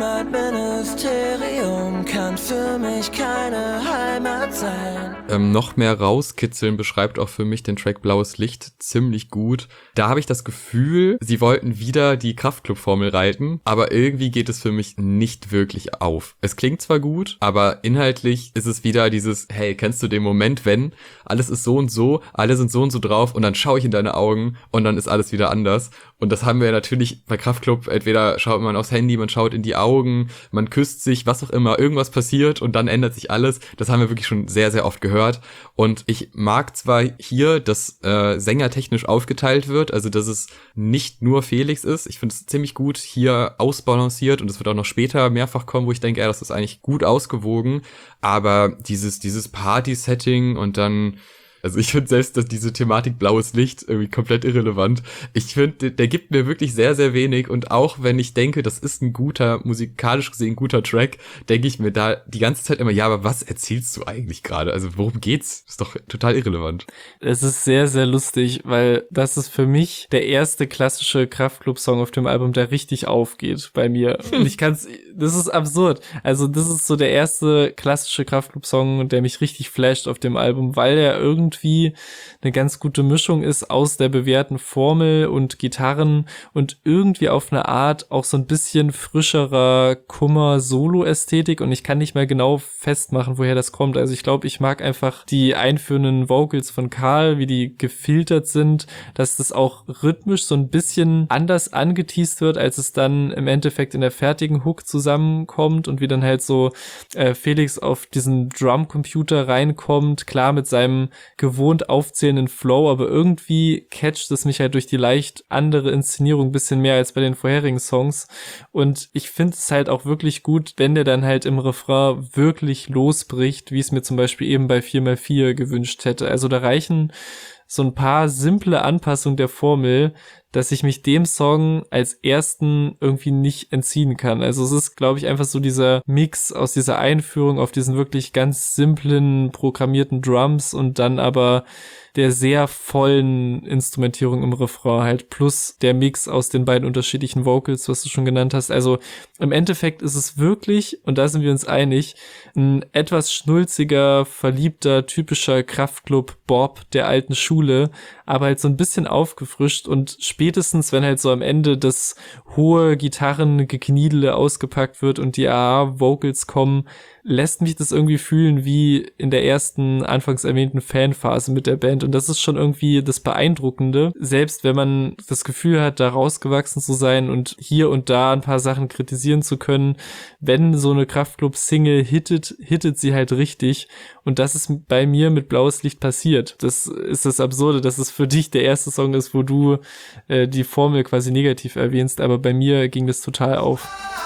Heimatministerium kann für mich keine Heimat sein. Noch mehr rauskitzeln beschreibt auch für mich den Track Blaues Licht ziemlich gut. Da habe ich das Gefühl, sie wollten wieder die Kraftklub-Formel reiten, aber irgendwie geht es für mich nicht wirklich auf. Es klingt zwar gut, aber inhaltlich ist es wieder dieses, hey, kennst du den Moment, wenn alles ist so und so, alle sind so und so drauf und dann schaue ich in deine Augen und dann ist alles wieder anders. Und das haben wir natürlich bei Kraftklub, entweder schaut man aufs Handy, man schaut in die Augen, man küsst sich, was auch immer, irgendwas passiert und dann ändert sich alles. Das haben wir wirklich schon sehr, sehr oft gehört. Und ich mag zwar hier, dass sängertechnisch aufgeteilt wird, also dass es nicht nur Felix ist. Ich finde es ziemlich gut hier ausbalanciert und es wird auch noch später mehrfach kommen, wo ich denke, das ist eigentlich gut ausgewogen. Aber dieses Party-Setting und dann... Also ich finde selbst, dass diese Thematik blaues Licht irgendwie komplett irrelevant. Ich finde, der gibt mir wirklich sehr, sehr wenig und auch wenn ich denke, das ist ein guter, musikalisch gesehen guter Track, denke ich mir da die ganze Zeit immer, ja, aber was erzählst du eigentlich gerade? Also worum geht's? Ist doch total irrelevant. Es ist sehr, sehr lustig, weil das ist für mich der erste klassische Kraftklub-Song auf dem Album, der richtig aufgeht bei mir. Und das ist absurd. Also das ist so der erste klassische Kraftklub-Song, der mich richtig flasht auf dem Album, weil er irgendwie eine ganz gute Mischung ist aus der bewährten Formel und Gitarren und irgendwie auf eine Art auch so ein bisschen frischerer Kummer-Solo-Ästhetik und ich kann nicht mehr genau festmachen, woher das kommt. Also ich glaube, ich mag einfach die einführenden Vocals von Karl, wie die gefiltert sind, dass das auch rhythmisch so ein bisschen anders angeteast wird, als es dann im Endeffekt in der fertigen Hook zusammenkommt und wie dann halt so Felix auf diesen Drumcomputer reinkommt, klar mit seinem gewohnt aufzählenden Flow, aber irgendwie catcht es mich halt durch die leicht andere Inszenierung ein bisschen mehr als bei den vorherigen Songs und ich finde es halt auch wirklich gut, wenn der dann halt im Refrain wirklich losbricht, wie es mir zum Beispiel eben bei 4x4 gewünscht hätte. Also da reichen so ein paar simple Anpassungen der Formel, dass ich mich dem Song als ersten irgendwie nicht entziehen kann. Also es ist, glaube ich, einfach so dieser Mix aus dieser Einführung auf diesen wirklich ganz simplen, programmierten Drums und dann aber der sehr vollen Instrumentierung im Refrain halt, plus der Mix aus den beiden unterschiedlichen Vocals, was du schon genannt hast. Also im Endeffekt ist es wirklich, und da sind wir uns einig, ein etwas schnulziger, verliebter, typischer Kraftklub Bob der alten Schule, aber halt so ein bisschen aufgefrischt und spätestens, wenn halt so am Ende das hohe Gitarrengekniedele ausgepackt wird und die AA-Vocals kommen, lässt mich das irgendwie fühlen wie in der ersten anfangs erwähnten Fanphase mit der Band und das ist schon irgendwie das Beeindruckende, selbst wenn man das Gefühl hat, da rausgewachsen zu sein und hier und da ein paar Sachen kritisieren zu können, wenn so eine Kraftklub-Single hittet sie halt richtig und das ist bei mir mit Blaues Licht passiert. Das ist das Absurde, dass es für dich der erste Song ist, wo du die Formel quasi negativ erwähnst, aber bei mir ging das total auf.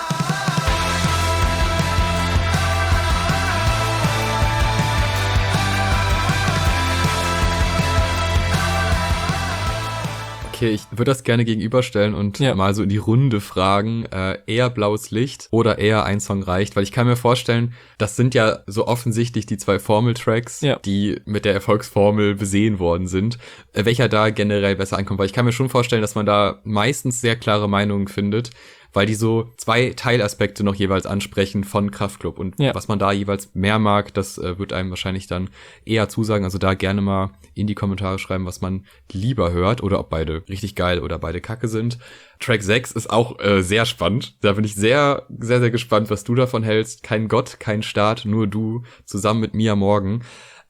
Okay, ich würde das gerne gegenüberstellen und mal so in die Runde fragen, eher Blaues Licht oder eher ein Song reicht, weil ich kann mir vorstellen, das sind ja so offensichtlich die zwei Formeltracks, die mit der Erfolgsformel besehen worden sind, welcher da generell besser ankommt, weil ich kann mir schon vorstellen, dass man da meistens sehr klare Meinungen findet, weil die so zwei Teilaspekte noch jeweils ansprechen von Kraftklub und was man da jeweils mehr mag, das wird einem wahrscheinlich dann eher zusagen, also da gerne mal in die Kommentare schreiben, was man lieber hört oder ob beide richtig geil oder beide kacke sind. Track 6 ist auch sehr spannend, da bin ich sehr, sehr, sehr gespannt, was du davon hältst. Kein Gott, kein Staat, nur du, zusammen mit Mia Morgan.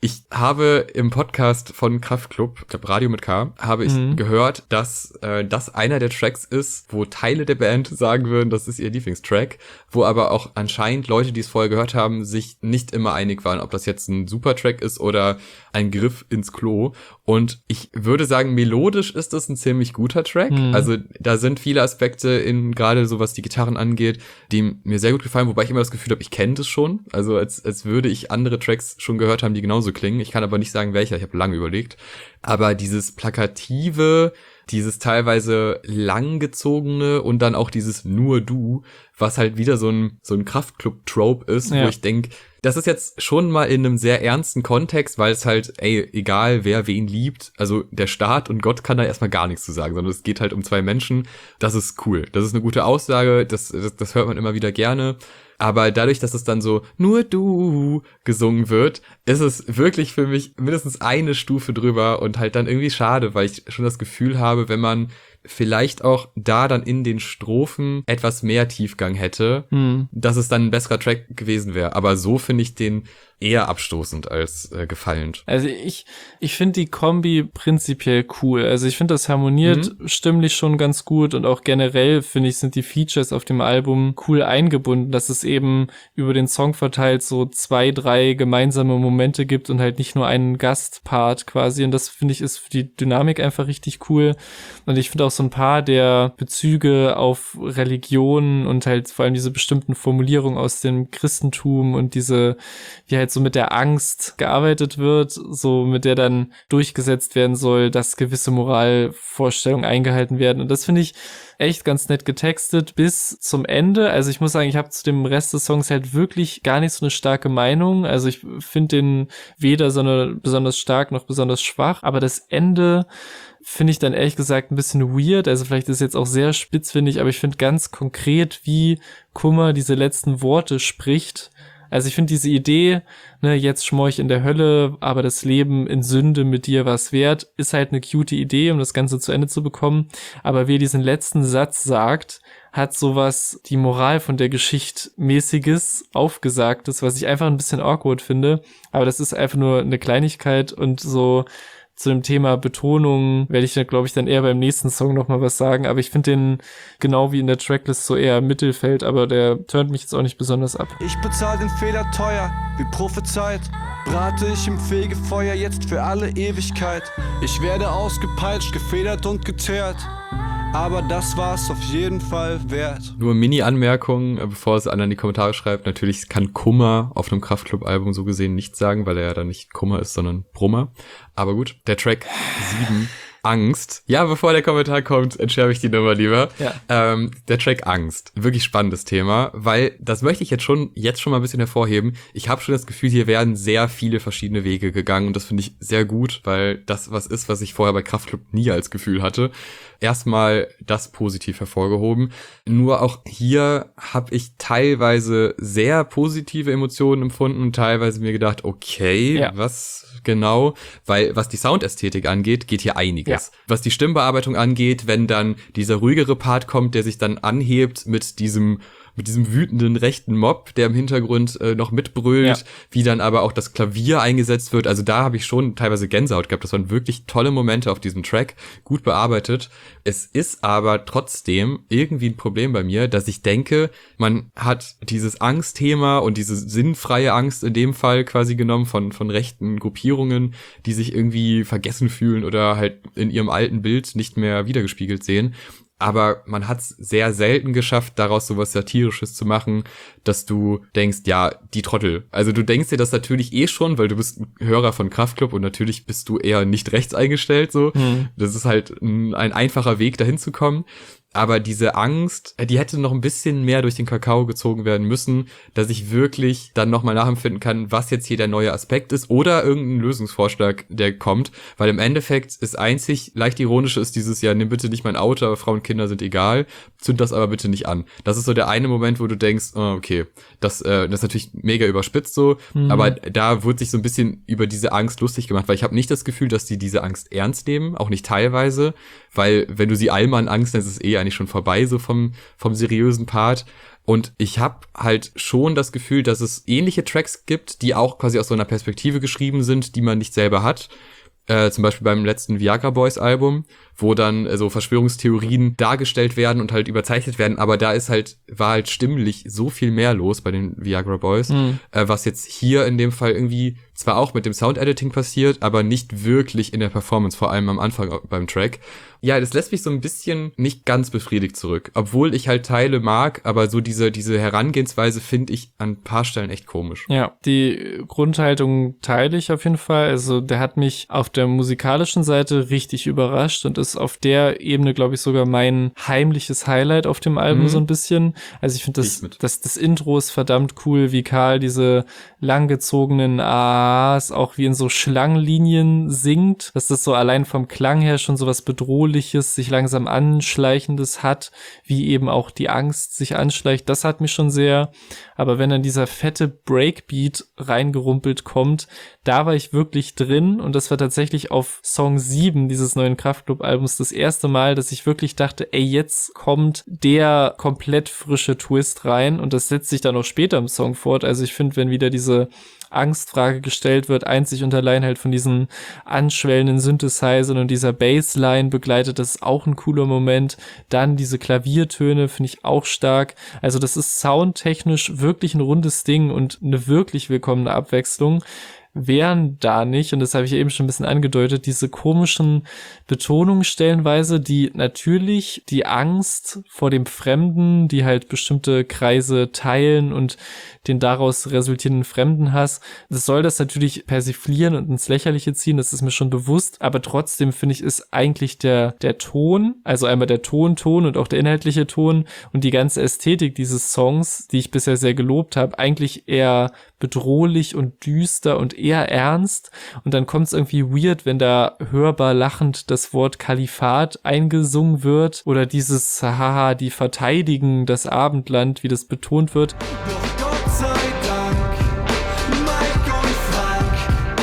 Ich habe im Podcast von Kraftklub, ich glaube Radio mit K, habe ich gehört, dass das einer der Tracks ist, wo Teile der Band sagen würden, das ist ihr Lieblingstrack, wo aber auch anscheinend Leute, die es vorher gehört haben, sich nicht immer einig waren, ob das jetzt ein super Track ist oder ein Griff ins Klo. Und ich würde sagen, melodisch ist das ein ziemlich guter Track. Also da sind viele Aspekte in, gerade so was die Gitarren angeht, die mir sehr gut gefallen, wobei ich immer das Gefühl habe, ich kenne das schon. Also als würde ich andere Tracks schon gehört haben, die genauso klingen. Ich kann aber nicht sagen, welcher. Ich habe lange überlegt. Aber dieses Plakative, dieses teilweise langgezogene und dann auch dieses nur du, was halt wieder so ein Kraftclub-Trope ist, wo ich denke, das ist jetzt schon mal in einem sehr ernsten Kontext, weil es halt, egal wer wen liebt, also der Staat und Gott kann da erstmal gar nichts zu sagen, sondern es geht halt um zwei Menschen. Das ist cool. Das ist eine gute Aussage, das hört man immer wieder gerne. Aber dadurch, dass es dann so nur du gesungen wird, ist es wirklich für mich mindestens eine Stufe drüber und halt dann irgendwie schade, weil ich schon das Gefühl habe, wenn man vielleicht auch da dann in den Strophen etwas mehr Tiefgang hätte, dass es dann ein besserer Track gewesen wäre. Aber so finde ich den eher abstoßend als gefallend. Also ich finde die Kombi prinzipiell cool. Also ich finde, das harmoniert stimmlich schon ganz gut und auch generell, finde ich, sind die Features auf dem Album cool eingebunden, dass es eben über den Song verteilt so 2, 3 gemeinsame Momente gibt und halt nicht nur einen Gastpart quasi. Und das, finde ich, ist für die Dynamik einfach richtig cool. Und ich finde auch so ein paar der Bezüge auf Religion und halt vor allem diese bestimmten Formulierungen aus dem Christentum und diese, wie halt so mit der Angst gearbeitet wird, so mit der dann durchgesetzt werden soll, dass gewisse Moralvorstellungen eingehalten werden. Und das finde ich echt ganz nett getextet bis zum Ende. Also ich muss sagen, ich habe zu dem Rest des Songs halt wirklich gar nicht so eine starke Meinung. Also ich finde den weder besonders stark noch besonders schwach. Aber das Ende finde ich dann ehrlich gesagt ein bisschen weird. Also vielleicht ist es jetzt auch sehr spitzfindig, aber ich finde ganz konkret, wie Kummer diese letzten Worte spricht. Also ich finde diese Idee, ne, jetzt schmor ich in der Hölle, aber das Leben in Sünde mit dir war's wert, ist halt eine cute Idee, um das Ganze zu Ende zu bekommen. Aber wer diesen letzten Satz sagt, hat sowas, die Moral von der Geschichte mäßiges, aufgesagtes, was ich einfach ein bisschen awkward finde. Aber das ist einfach nur eine Kleinigkeit und so. Zu dem Thema Betonung werde ich, glaube ich, dann eher beim nächsten Song nochmal was sagen. Aber ich finde den, genau wie in der Tracklist, so eher Mittelfeld. Aber der turnt mich jetzt auch nicht besonders ab. Ich bezahl den Fehler teuer, wie prophezeit. Brate ich im Fegefeuer jetzt für alle Ewigkeit. Ich werde ausgepeitscht, gefedert und geteert. Aber das war's auf jeden Fall wert. Nur Mini-Anmerkung, bevor es einer in die Kommentare schreibt. Natürlich kann Kummer auf einem Kraftklub-Album so gesehen nichts sagen, weil er ja dann nicht Kummer ist, sondern Brummer. Aber gut, der Track 7, Angst. Ja, bevor der Kommentar kommt, entschärfe ich die Nummer lieber. Ja. Der Track Angst. Wirklich spannendes Thema, weil das möchte ich jetzt schon mal ein bisschen hervorheben. Ich habe schon das Gefühl, hier werden sehr viele verschiedene Wege gegangen und das finde ich sehr gut, weil das was ist, was ich vorher bei Kraftklub nie als Gefühl hatte. Erstmal das positiv hervorgehoben. Nur auch hier habe ich teilweise sehr positive Emotionen empfunden und teilweise mir gedacht, okay, was genau? Weil was die Soundästhetik angeht, geht hier einiges. Ja. Was die Stimmbearbeitung angeht, wenn dann dieser ruhigere Part kommt, der sich dann anhebt mit diesem wütenden rechten Mob, der im Hintergrund noch mitbrüllt, wie dann aber auch das Klavier eingesetzt wird. Also da habe ich schon teilweise Gänsehaut gehabt. Das waren wirklich tolle Momente auf diesem Track, gut bearbeitet. Es ist aber trotzdem irgendwie ein Problem bei mir, dass ich denke, man hat dieses Angstthema und diese sinnfreie Angst in dem Fall quasi genommen von rechten Gruppierungen, die sich irgendwie vergessen fühlen oder halt in ihrem alten Bild nicht mehr wiedergespiegelt sehen. Aber man hat es sehr selten geschafft, daraus sowas Satirisches zu machen, dass du denkst, ja, die Trottel. Also du denkst dir das natürlich schon, weil du bist ein Hörer von Kraftklub und natürlich bist du eher nicht rechts eingestellt, so. Das ist halt ein einfacher Weg, dahin zu kommen. Aber diese Angst, die hätte noch ein bisschen mehr durch den Kakao gezogen werden müssen, dass ich wirklich dann nochmal nachempfinden kann, was jetzt hier der neue Aspekt ist oder irgendein Lösungsvorschlag, der kommt. Weil im Endeffekt ist einzig leicht ironische ist dieses, ja, nimm bitte nicht mein Auto, aber Frauen und Kinder sind egal, zünd das aber bitte nicht an. Das ist so der eine Moment, wo du denkst, oh, okay, das ist natürlich mega überspitzt so, aber da wurde sich so ein bisschen über diese Angst lustig gemacht, weil ich habe nicht das Gefühl, dass die diese Angst ernst nehmen, auch nicht teilweise, weil wenn du sie Allmann Angst nennst, ist es eigentlich schon vorbei, so vom seriösen Part. Und ich habe halt schon das Gefühl, dass es ähnliche Tracks gibt, die auch quasi aus so einer Perspektive geschrieben sind, die man nicht selber hat. Zum Beispiel beim letzten Viagra Boys Album, wo dann so Verschwörungstheorien dargestellt werden und halt überzeichnet werden, aber da war halt stimmlich so viel mehr los bei den Viagra Boys, was jetzt hier in dem Fall irgendwie zwar auch mit dem Sound-Editing passiert, aber nicht wirklich in der Performance, vor allem am Anfang beim Track. Ja, das lässt mich so ein bisschen nicht ganz befriedigt zurück, obwohl ich halt Teile mag, aber so diese Herangehensweise finde ich an ein paar Stellen echt komisch. Ja, die Grundhaltung teile ich auf jeden Fall. Also der hat mich auf der musikalischen Seite richtig überrascht und ist auf der Ebene, glaube ich, sogar mein heimliches Highlight auf dem Album so ein bisschen. Also ich finde, das Intro ist verdammt cool, wie Karl diese langgezogenen A's auch wie in so Schlangenlinien singt, dass das so allein vom Klang her schon so was Bedrohliches, sich langsam Anschleichendes hat, wie eben auch die Angst sich anschleicht. Das hat mich schon sehr. Aber wenn dann dieser fette Breakbeat reingerumpelt kommt, da war ich wirklich drin und das war tatsächlich auf Song 7 dieses neuen Kraftklub-Albums das erste Mal, dass ich wirklich dachte, ey, jetzt kommt der komplett frische Twist rein und das setzt sich dann auch später im Song fort. Also ich finde, wenn wieder diese Angstfrage gestellt wird, einzig und allein halt von diesen anschwellenden Synthesizern und dieser Bassline begleitet, das ist auch ein cooler Moment. Dann diese Klaviertöne finde ich auch stark. Also das ist soundtechnisch wirklich ein rundes Ding und eine wirklich willkommene Abwechslung. Wären da nicht, und das habe ich eben schon ein bisschen angedeutet, diese komischen Betonungen stellenweise, die natürlich die Angst vor dem Fremden, die halt bestimmte Kreise teilen und den daraus resultierenden Fremdenhass, das soll das natürlich persiflieren und ins Lächerliche ziehen, das ist mir schon bewusst, aber trotzdem finde ich, ist eigentlich der Ton, also einmal der Ton und auch der inhaltliche Ton und die ganze Ästhetik dieses Songs, die ich bisher sehr gelobt habe, eigentlich eher bedrohlich und düster und eher ernst und dann kommt es irgendwie weird, wenn da hörbar lachend das Wort Kalifat eingesungen wird oder dieses Haha, die verteidigen das Abendland, wie das betont wird. Doch Gott sei Dank, Mike und Frank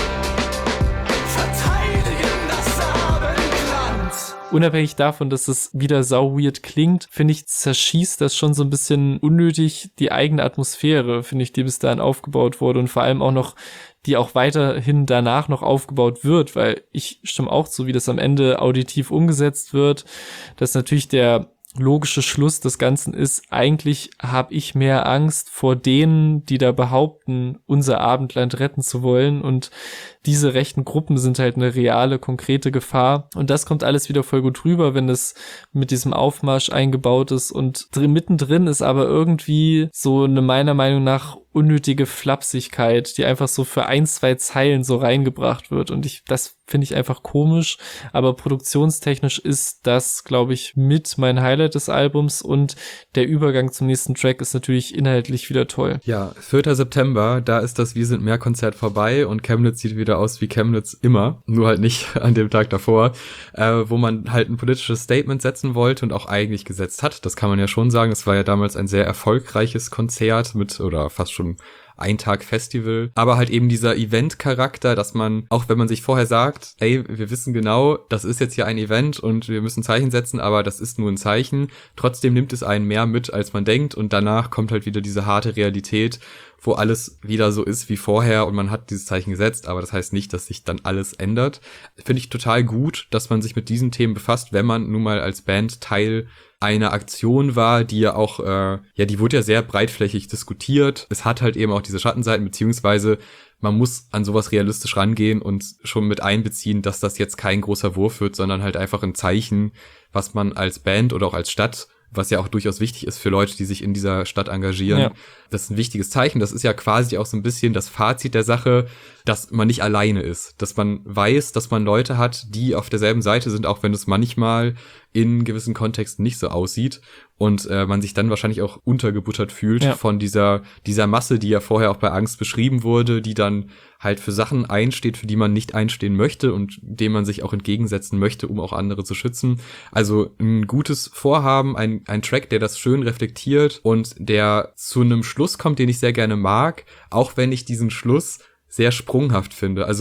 verteidigen das Abendland. Unabhängig davon, dass es wieder sau weird klingt, finde ich, zerschießt das schon so ein bisschen unnötig die eigene Atmosphäre, finde ich, die bis dahin aufgebaut wurde und vor allem auch noch die auch weiterhin danach noch aufgebaut wird, weil ich stimme auch zu, wie das am Ende auditiv umgesetzt wird, dass natürlich der logische Schluss des Ganzen ist, eigentlich habe ich mehr Angst vor denen, die da behaupten, unser Abendland retten zu wollen und diese rechten Gruppen sind halt eine reale, konkrete Gefahr und das kommt alles wieder voll gut rüber, wenn es mit diesem Aufmarsch eingebaut ist und mittendrin ist aber irgendwie so eine meiner Meinung nach unnötige Flapsigkeit, die einfach so für 1-2 Zeilen so reingebracht wird und das finde ich einfach komisch, aber produktionstechnisch ist das, glaube ich, mit mein Highlight des Albums und der Übergang zum nächsten Track ist natürlich inhaltlich wieder toll. Ja, 4. September, da ist das Wir sind mehr Konzert vorbei und Chemnitz sieht wieder aus wie Chemnitz immer, nur halt nicht an dem Tag davor, wo man halt ein politisches Statement setzen wollte und auch eigentlich gesetzt hat. Das kann man ja schon sagen, es war ja damals ein sehr erfolgreiches Konzert oder fast schon ein Tag Festival, aber halt eben dieser Event-Charakter, dass man, auch wenn man sich vorher sagt, ey, wir wissen genau, das ist jetzt hier ein Event und wir müssen Zeichen setzen, aber das ist nur ein Zeichen, trotzdem nimmt es einen mehr mit, als man denkt und danach kommt halt wieder diese harte Realität, wo alles wieder so ist wie vorher und man hat dieses Zeichen gesetzt, aber das heißt nicht, dass sich dann alles ändert. Finde ich total gut, dass man sich mit diesen Themen befasst, wenn man nun mal als Band Teil einer Aktion war, die ja auch, die wurde ja sehr breitflächig diskutiert. Es hat halt eben auch diese Schattenseiten, beziehungsweise man muss an sowas realistisch rangehen und schon mit einbeziehen, dass das jetzt kein großer Wurf wird, sondern halt einfach ein Zeichen, was man als Band oder auch als Stadt, was ja auch durchaus wichtig ist für Leute, die sich in dieser Stadt engagieren. Ja. Das ist ein wichtiges Zeichen. Das ist ja quasi auch so ein bisschen das Fazit der Sache, dass man nicht alleine ist. Dass man weiß, dass man Leute hat, die auf derselben Seite sind, auch wenn es manchmal in gewissen Kontexten nicht so aussieht. Und man sich dann wahrscheinlich auch untergebuttert fühlt von dieser Masse, die ja vorher auch bei Angst beschrieben wurde, die dann halt für Sachen einsteht, für die man nicht einstehen möchte und dem man sich auch entgegensetzen möchte, um auch andere zu schützen. Also ein gutes Vorhaben, ein Track, der das schön reflektiert und der zu einem Schluss kommt, den ich sehr gerne mag, auch wenn ich diesen Schluss sehr sprunghaft finde. Also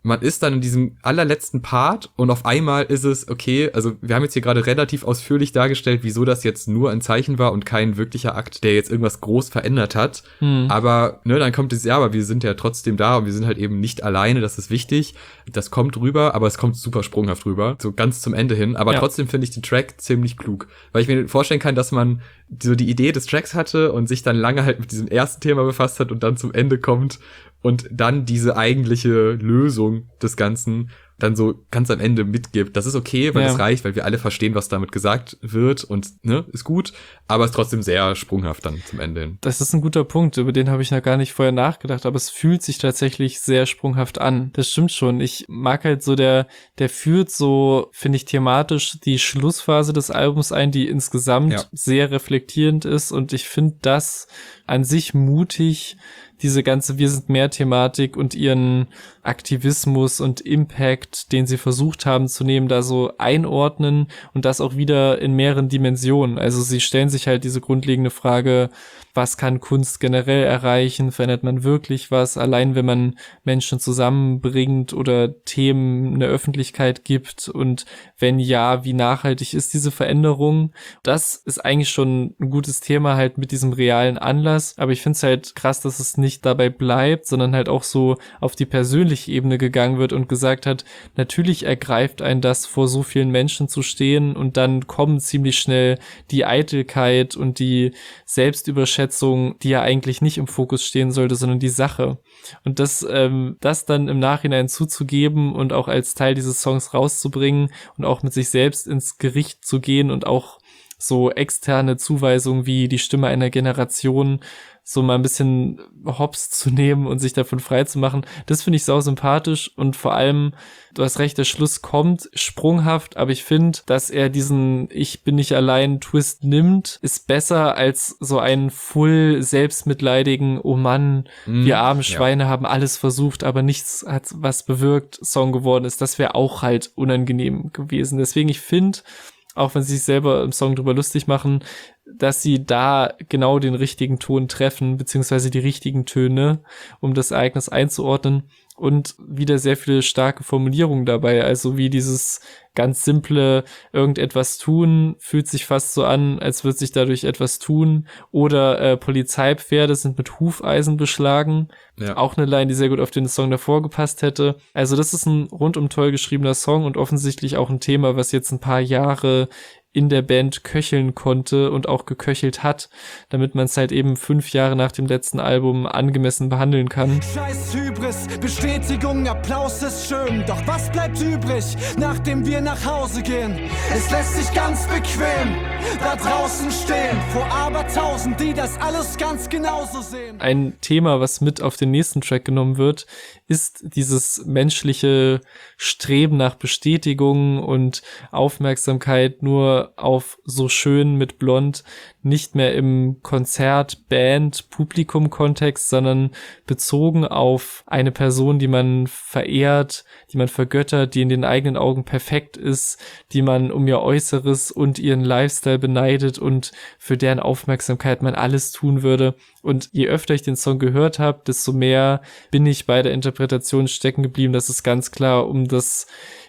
man ist dann in diesem allerletzten Part und auf einmal ist es, okay, also wir haben jetzt hier gerade relativ ausführlich dargestellt, wieso das jetzt nur ein Zeichen war und kein wirklicher Akt, der jetzt irgendwas groß verändert hat. Aber, ne, dann kommt es, ja, aber wir sind ja trotzdem da und wir sind halt eben nicht alleine, das ist wichtig. Das kommt rüber, aber es kommt super sprunghaft rüber, so ganz zum Ende hin. Aber trotzdem finde ich den Track ziemlich klug, weil ich mir vorstellen kann, dass man so die Idee des Tracks hatte und sich dann lange halt mit diesem ersten Thema befasst hat und dann zum Ende kommt und dann diese eigentliche Lösung des Ganzen dann so ganz am Ende mitgibt. Das ist okay, weil das reicht, weil wir alle verstehen, was damit gesagt wird und, ne, ist gut, aber ist trotzdem sehr sprunghaft dann zum Ende hin. Das ist ein guter Punkt, über den habe ich noch gar nicht vorher nachgedacht, aber es fühlt sich tatsächlich sehr sprunghaft an. Das stimmt schon. Ich mag halt so, der führt so, finde ich, thematisch die Schlussphase des Albums ein, die insgesamt sehr reflektierend ist, und ich finde das an sich mutig, diese ganze Wir sind mehr Thematik und ihren Aktivismus und Impact, den sie versucht haben zu nehmen, da so einordnen, und das auch wieder in mehreren Dimensionen. Also sie stellen sich halt diese grundlegende Frage, was kann Kunst generell erreichen? Verändert man wirklich was? Allein wenn man Menschen zusammenbringt oder Themen eine Öffentlichkeit gibt, und wenn ja, wie nachhaltig ist diese Veränderung? Das ist eigentlich schon ein gutes Thema halt mit diesem realen Anlass, aber ich finde es halt krass, dass es nicht dabei bleibt, sondern halt auch so auf die persönliche Ebene gegangen wird und gesagt hat, natürlich ergreift einen das, vor so vielen Menschen zu stehen, und dann kommen ziemlich schnell die Eitelkeit und die Selbstüberschätzung, die ja eigentlich nicht im Fokus stehen sollte, sondern die Sache. Und das dann im Nachhinein zuzugeben und auch als Teil dieses Songs rauszubringen und auch mit sich selbst ins Gericht zu gehen und auch so externe Zuweisungen wie die Stimme einer Generation so mal ein bisschen hops zu nehmen und sich davon frei zu machen, das finde ich sau sympathisch. Und vor allem, du hast recht, der Schluss kommt sprunghaft, aber ich finde, dass er diesen Ich bin nicht allein Twist nimmt, ist besser als so einen full selbstmitleidigen, oh Mann, wir armen Schweine haben alles versucht, aber nichts hat was bewirkt Song geworden ist. Das wäre auch halt unangenehm gewesen. Deswegen, ich finde, auch wenn sie sich selber im Song drüber lustig machen, dass sie da genau den richtigen Ton treffen, beziehungsweise die richtigen Töne, um das Ereignis einzuordnen, und wieder sehr viele starke Formulierungen dabei, also wie dieses ganz simple irgendetwas tun, fühlt sich fast so an, als würde sich dadurch etwas tun, oder Polizeipferde sind mit Hufeisen beschlagen, auch eine Line, die sehr gut auf den Song davor gepasst hätte. Also das ist ein rundum toll geschriebener Song und offensichtlich auch ein Thema, was jetzt ein paar Jahre in der Band köcheln konnte und auch geköchelt hat, damit man es halt eben 5 Jahre nach dem letzten Album angemessen behandeln kann. Scheiß Hybris, Bestätigung, Applaus ist schön, doch was bleibt übrig, nachdem wir nach Hause gehen? Es lässt sich ganz bequem da draußen stehen, vor Abertausend, die das alles ganz genauso sehen. Ein Thema, was mit auf den nächsten Track genommen wird, ist dieses menschliche Streben nach Bestätigung und Aufmerksamkeit nur auf so schön mit Blond, nicht mehr im Konzert, Band, Publikum-Kontext, sondern bezogen auf eine Person, die man verehrt, die man vergöttert, die in den eigenen Augen perfekt ist, die man um ihr Äußeres und ihren Lifestyle beneidet und für deren Aufmerksamkeit man alles tun würde. Und je öfter ich den Song gehört habe, desto mehr bin ich bei der Interpretation stecken geblieben, dass es ganz klar um das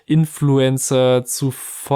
Influencer zu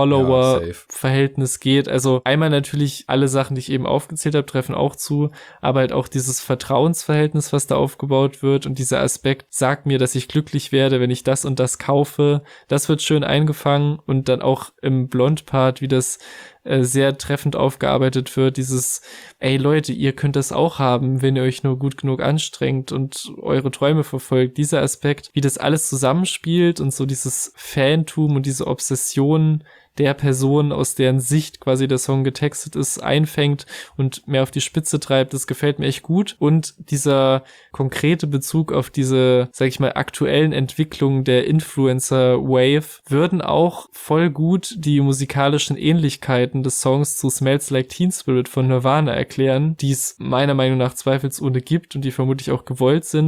Follower-Verhältnis geht. Also einmal natürlich alle Sachen, die ich eben aufgezählt habe, treffen auch zu, aber halt auch dieses Vertrauensverhältnis, was da aufgebaut wird, und dieser Aspekt sagt mir, dass ich glücklich werde, wenn ich das und das kaufe. Das wird schön eingefangen, und dann auch im Blond-Part, wie das sehr treffend aufgearbeitet wird, dieses, ey Leute, ihr könnt das auch haben, wenn ihr euch nur gut genug anstrengt und eure Träume verfolgt. Dieser Aspekt, wie das alles zusammenspielt und so dieses Fantum und diese Obsession der Person, aus deren Sicht quasi der Song getextet ist, einfängt und mehr auf die Spitze treibt, das gefällt mir echt gut. Und dieser konkrete Bezug auf diese, sag ich mal, aktuellen Entwicklungen der Influencer-Wave würden auch voll gut die musikalischen Ähnlichkeiten des Songs zu Smells Like Teen Spirit von Nirvana erklären, die es meiner Meinung nach zweifelsohne gibt und die vermutlich auch gewollt sind.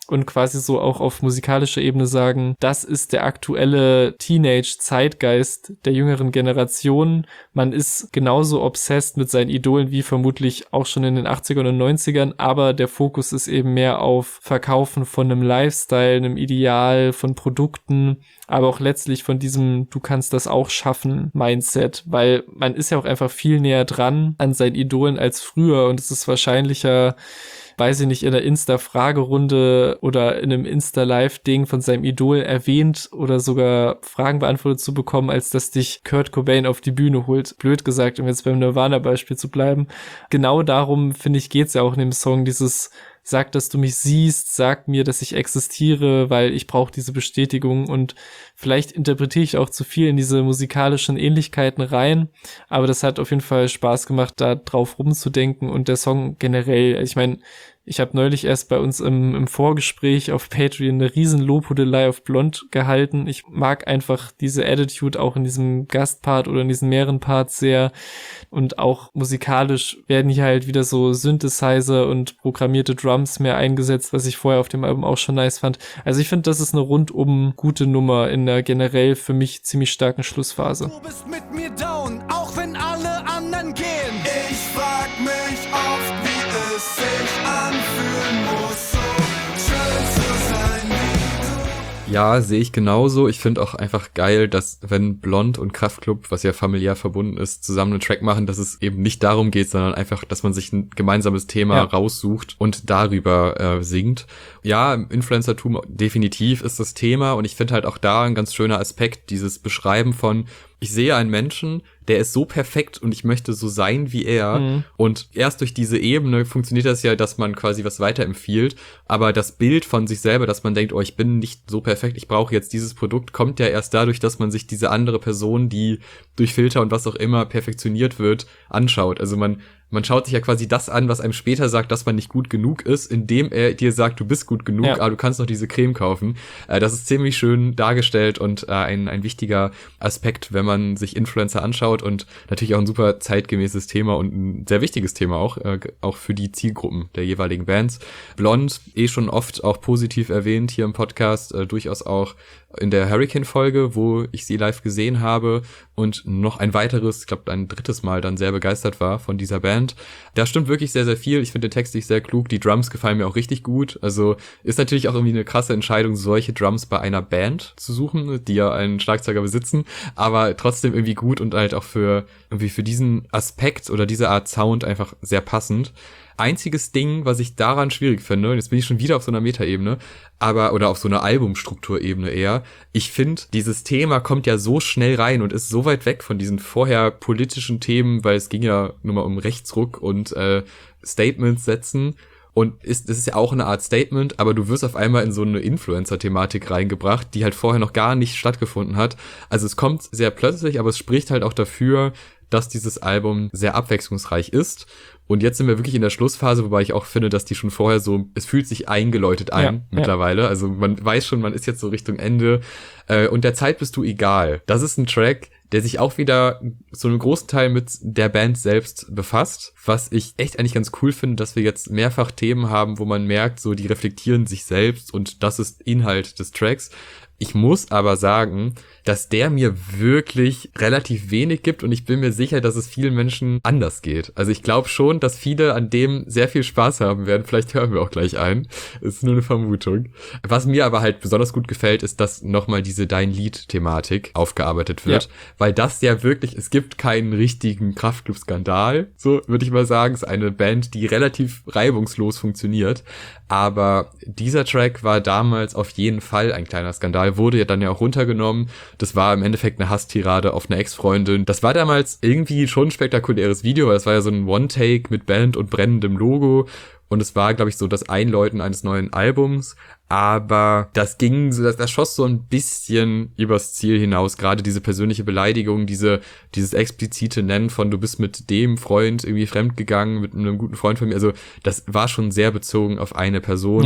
und quasi so auch auf musikalischer Ebene sagen, das ist der aktuelle Teenage-Zeitgeist der jüngeren Generation. Man ist genauso obsessed mit seinen Idolen wie vermutlich auch schon in den 80ern und 90ern, aber der Fokus ist eben mehr auf Verkaufen von einem Lifestyle, einem Ideal, von Produkten, aber auch letztlich von diesem Du kannst das auch schaffen Mindset, weil man ist ja auch einfach viel näher dran an seinen Idolen als früher und es ist wahrscheinlicher, weiß ich nicht, in einer Insta-Fragerunde oder in einem Insta-Live-Ding von seinem Idol erwähnt oder sogar Fragen beantwortet zu bekommen, als dass dich Kurt Cobain auf die Bühne holt. Blöd gesagt, um jetzt beim Nirvana-Beispiel zu bleiben. Genau darum, finde ich, geht's ja auch in dem Song, dieses sag, dass du mich siehst, sag mir, dass ich existiere, weil ich brauche diese Bestätigung und vielleicht interpretiere ich auch zu viel in diese musikalischen Ähnlichkeiten rein, aber das hat auf jeden Fall Spaß gemacht, da drauf rumzudenken und der Song generell, ich meine, ich habe neulich erst bei uns im Vorgespräch auf Patreon eine riesen Lobhudelei auf Blond gehalten. Ich mag einfach diese Attitude auch in diesem Gastpart oder in diesen mehreren Parts sehr. Und auch musikalisch werden hier halt wieder so Synthesizer und programmierte Drums mehr eingesetzt, was ich vorher auf dem Album auch schon nice fand. Also ich finde, das ist eine rundum gute Nummer in einer generell für mich ziemlich starken Schlussphase. Du bist mit mir down, auch wenn alle anderen gehen. Ich frag mich oft, wie es sich anfühlen muss, so schön zu sein wie du. Ja, sehe ich genauso. Ich finde auch einfach geil, dass wenn Blond und Kraftklub, was ja familiär verbunden ist, zusammen einen Track machen, dass es eben nicht darum geht, sondern einfach, dass man sich ein gemeinsames Thema raussucht und darüber singt. Ja, Influencertum definitiv ist das Thema und ich finde halt auch da ein ganz schöner Aspekt, dieses Beschreiben von ich sehe einen Menschen, der ist so perfekt und ich möchte so sein wie er. Mhm. Und erst durch diese Ebene funktioniert das ja, dass man quasi was weiterempfiehlt. Aber das Bild von sich selber, dass man denkt, oh, ich bin nicht so perfekt, ich brauche jetzt dieses Produkt, kommt ja erst dadurch, dass man sich diese andere Person, die durch Filter und was auch immer perfektioniert wird, anschaut. Also man schaut sich ja quasi das an, was einem später sagt, dass man nicht gut genug ist, indem er dir sagt, du bist gut genug, aber du kannst noch diese Creme kaufen. Das ist ziemlich schön dargestellt und ein wichtiger Aspekt, wenn man sich Influencer anschaut und natürlich auch ein super zeitgemäßes Thema und ein sehr wichtiges Thema auch für die Zielgruppen der jeweiligen Bands. Blond, schon oft auch positiv erwähnt hier im Podcast, durchaus auch in der Hurricane-Folge, wo ich sie live gesehen habe und noch ein weiteres, ich glaube ein drittes Mal dann sehr begeistert war von dieser Band. Da stimmt wirklich sehr, sehr viel. Ich finde den Text sehr klug. Die Drums gefallen mir auch richtig gut. Also ist natürlich auch irgendwie eine krasse Entscheidung, solche Drums bei einer Band zu suchen, die ja einen Schlagzeuger besitzen, aber trotzdem irgendwie gut und halt auch für diesen Aspekt oder diese Art Sound einfach sehr passend. Einziges Ding, was ich daran schwierig finde, und jetzt bin ich schon wieder auf so einer Metaebene, oder auf so einer Albumstrukturebene eher, ich finde, dieses Thema kommt ja so schnell rein und ist so weit weg von diesen vorher politischen Themen, weil es ging ja nur mal um Rechtsruck und Statements setzen. Und das ist ja auch eine Art Statement, aber du wirst auf einmal in so eine Influencer-Thematik reingebracht, die halt vorher noch gar nicht stattgefunden hat. Also es kommt sehr plötzlich, aber es spricht halt auch dafür, dass dieses Album sehr abwechslungsreich ist. Und jetzt sind wir wirklich in der Schlussphase, wobei ich auch finde, dass die schon vorher so, es fühlt sich eingeläutet an mittlerweile. Ja. Also man weiß schon, man ist jetzt so Richtung Ende. Und der Zeit bist du egal. Das ist ein Track, der sich auch wieder so einen großen Teil mit der Band selbst befasst, was ich echt eigentlich ganz cool finde, dass wir jetzt mehrfach Themen haben, wo man merkt, so die reflektieren sich selbst und das ist Inhalt des Tracks. Ich muss aber sagen, dass der mir wirklich relativ wenig gibt und ich bin mir sicher, dass es vielen Menschen anders geht. Also ich glaube schon, dass viele an dem sehr viel Spaß haben werden. Vielleicht hören wir auch gleich ein. Ist nur eine Vermutung. Was mir aber halt besonders gut gefällt, ist, dass nochmal diese Dein Lied-Thematik aufgearbeitet wird. Ja. Weil das ja wirklich, es gibt keinen richtigen Kraftklub-Skandal. So würde ich mal sagen. Es ist eine Band, die relativ reibungslos funktioniert. Aber dieser Track war damals auf jeden Fall ein kleiner Skandal. Wurde ja dann ja auch runtergenommen. Das war im Endeffekt eine Hasstirade auf eine Ex-Freundin. Das war damals irgendwie schon ein spektakuläres Video, weil das war ja so ein One-Take mit Band und brennendem Logo. Und es war, glaube ich, so das Einläuten eines neuen Albums. Aber das schoss so ein bisschen übers Ziel hinaus. Gerade diese persönliche Beleidigung, dieses explizite Nennen von du bist mit dem Freund irgendwie fremdgegangen, mit einem guten Freund von mir. Also das war schon sehr bezogen auf eine Person. Ja.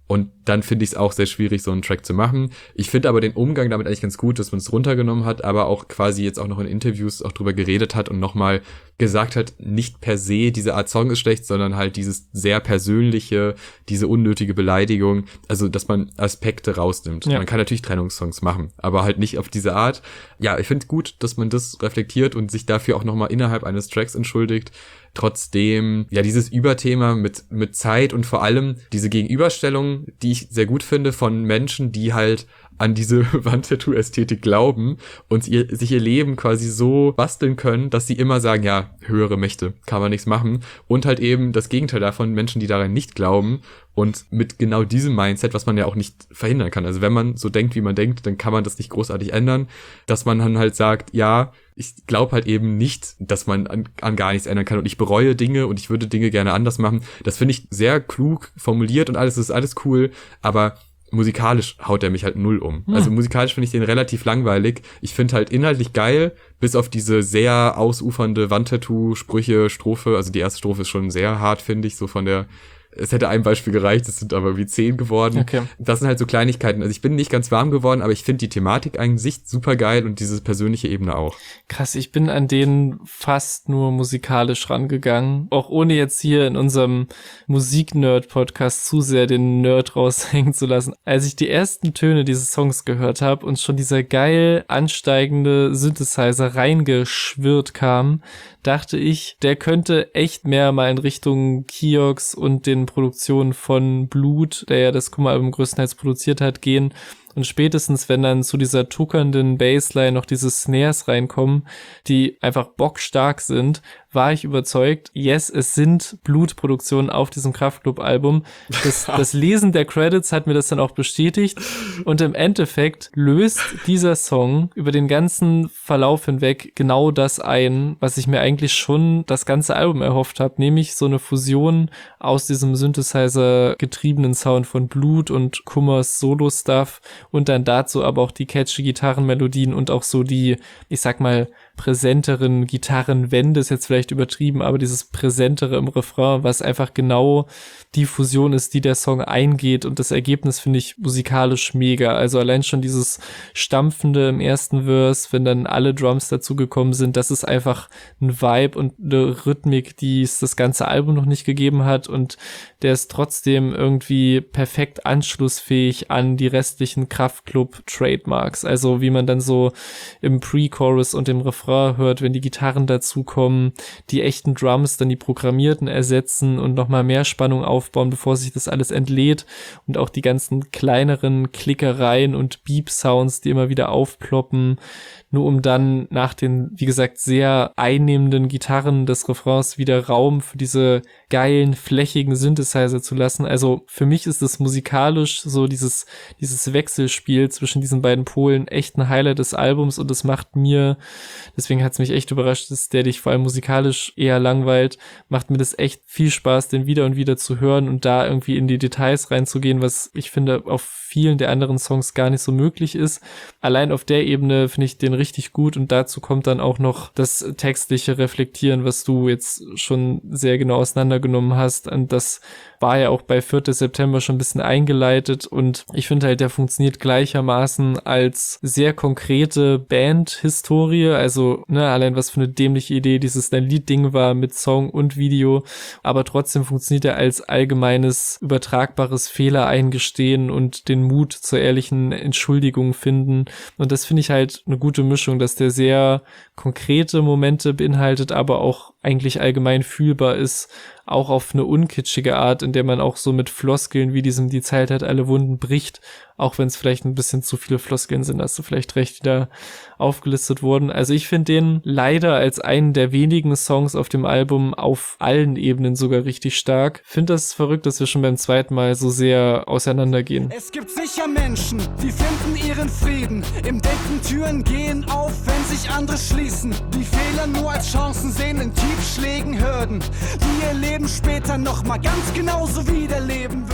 Und dann finde ich es auch sehr schwierig, so einen Track zu machen. Ich finde aber den Umgang damit eigentlich ganz gut, dass man es runtergenommen hat, aber auch quasi jetzt auch noch in Interviews auch drüber geredet hat und nochmal gesagt hat, nicht per se diese Art Song ist schlecht, sondern halt dieses sehr persönliche, diese unnötige Beleidigung, also dass man Aspekte rausnimmt. Ja. Man kann natürlich Trennungssongs machen, aber halt nicht auf diese Art. Ja, ich finde gut, dass man das reflektiert und sich dafür auch nochmal innerhalb eines Tracks entschuldigt. Trotzdem, ja, dieses Überthema mit Zeit und vor allem diese Gegenüberstellung, die ich sehr gut finde von Menschen, die halt an diese Wandtattoo-Ästhetik glauben und sich ihr Leben quasi so basteln können, dass sie immer sagen, ja, höhere Mächte, kann man nichts machen. Und halt eben das Gegenteil davon, Menschen, die daran nicht glauben und mit genau diesem Mindset, was man ja auch nicht verhindern kann. Also wenn man so denkt, wie man denkt, dann kann man das nicht großartig ändern, dass man dann halt sagt, ja, ich glaube halt eben nicht, dass man an gar nichts ändern kann und ich bereue Dinge und ich würde Dinge gerne anders machen. Das finde ich sehr klug formuliert und alles ist alles cool, aber musikalisch haut er mich halt null um. Also musikalisch finde ich den relativ langweilig. Ich finde halt inhaltlich geil, bis auf diese sehr ausufernde Wandtattoo-Sprüche, Strophe. Also die erste Strophe ist schon sehr hart, finde ich, so von der... Es hätte ein Beispiel gereicht, es sind aber wie 10 geworden. Okay. Das sind halt so Kleinigkeiten. Also ich bin nicht ganz warm geworden, aber ich finde die Thematik an sich super geil und diese persönliche Ebene auch. Krass, ich bin an denen fast nur musikalisch rangegangen. Auch ohne jetzt hier in unserem Musik-Nerd-Podcast zu sehr den Nerd raushängen zu lassen. Als ich die ersten Töne dieses Songs gehört habe und schon dieser geil ansteigende Synthesizer reingeschwirrt kam, dachte ich, der könnte echt mehr mal in Richtung Kiox und den Produktionen von Blut, der ja das Kummer-Album größtenteils produziert hat, gehen. Und spätestens, wenn dann zu dieser tuckernden Bassline noch diese Snares reinkommen, die einfach bockstark sind, war ich überzeugt, yes, es sind Blutproduktionen auf diesem Kraftklub-Album. Das Lesen der Credits hat mir das dann auch bestätigt. Und im Endeffekt löst dieser Song über den ganzen Verlauf hinweg genau das ein, was ich mir eigentlich schon das ganze Album erhofft habe, nämlich so eine Fusion aus diesem Synthesizer-getriebenen Sound von Blut und Kummers Solo-Stuff und dann dazu aber auch die catchy Gitarrenmelodien und auch so die, ich sag mal, präsenteren Gitarrenwände ist jetzt vielleicht übertrieben, aber dieses Präsentere im Refrain, was einfach genau die Fusion ist, die der Song eingeht und das Ergebnis finde ich musikalisch mega. Also allein schon dieses Stampfende im ersten Verse, wenn dann alle Drums dazu gekommen sind, das ist einfach ein Vibe und eine Rhythmik, die es das ganze Album noch nicht gegeben hat und der ist trotzdem irgendwie perfekt anschlussfähig an die restlichen Kraftklub-Trademarks. Also wie man dann so im Pre-Chorus und im Refrain hört, wenn die Gitarren dazukommen, die echten Drums dann die programmierten ersetzen und nochmal mehr Spannung aufbauen, bevor sich das alles entlädt und auch die ganzen kleineren Klickereien und Beep-Sounds, die immer wieder aufploppen, nur um dann nach den, wie gesagt, sehr einnehmenden Gitarren des Refrains wieder Raum für diese geilen, flächigen Synthesizer zu lassen. Also für mich ist es musikalisch so dieses Wechselspiel zwischen diesen beiden Polen echt ein Highlight des Albums und es macht mir, deswegen hat es mich echt überrascht, dass der dich vor allem musikalisch eher langweilt, macht mir das echt viel Spaß, den wieder und wieder zu hören und da irgendwie in die Details reinzugehen, was ich finde auf vielen der anderen Songs gar nicht so möglich ist. Allein auf der Ebene finde ich den richtig gut und dazu kommt dann auch noch das textliche Reflektieren, was du jetzt schon sehr genau auseinandergenommen hast und das war ja auch bei 4. September schon ein bisschen eingeleitet und ich finde halt, der funktioniert gleichermaßen als sehr konkrete Band-Historie, also allein was für eine dämliche Idee dieses dein Lied-Ding war mit Song und Video, aber trotzdem funktioniert er als allgemeines, übertragbares Fehler-Eingestehen und den Mut zur ehrlichen Entschuldigung finden und das finde ich halt eine gute Mischung, dass der sehr konkrete Momente beinhaltet, aber auch eigentlich allgemein fühlbar ist, auch auf eine unkitschige Art, in der man auch so mit Floskeln wie diesem die Zeit hat alle Wunden bricht, auch wenn es vielleicht ein bisschen zu viele Floskeln sind, hast du vielleicht recht, die da aufgelistet wurden. Also ich finde den leider als einen der wenigen Songs auf dem Album auf allen Ebenen sogar richtig stark. Finde das verrückt, dass wir schon beim zweiten Mal so sehr auseinandergehen. Es gibt sicher Menschen, die finden ihren Frieden. Im Denken Türen gehen auf, wenn sich andere schließen. Die Fehler nur als Chancen sehen, in Tiefschlägen Hürden, die ihr Leben später nochmal ganz genauso wiederleben würden.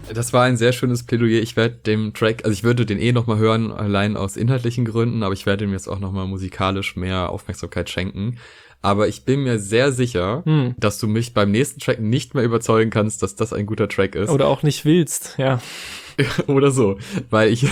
Das war ein sehr schönes Plädoyer. Ich werde dem Track, also ich würde den nochmal hören, allein aus inhaltlichen Gründen, aber ich werde ihm jetzt auch nochmal musikalisch mehr Aufmerksamkeit schenken. Aber ich bin mir sehr sicher, dass du mich beim nächsten Track nicht mehr überzeugen kannst, dass das ein guter Track ist. Oder auch nicht willst, ja. Oder so, weil ich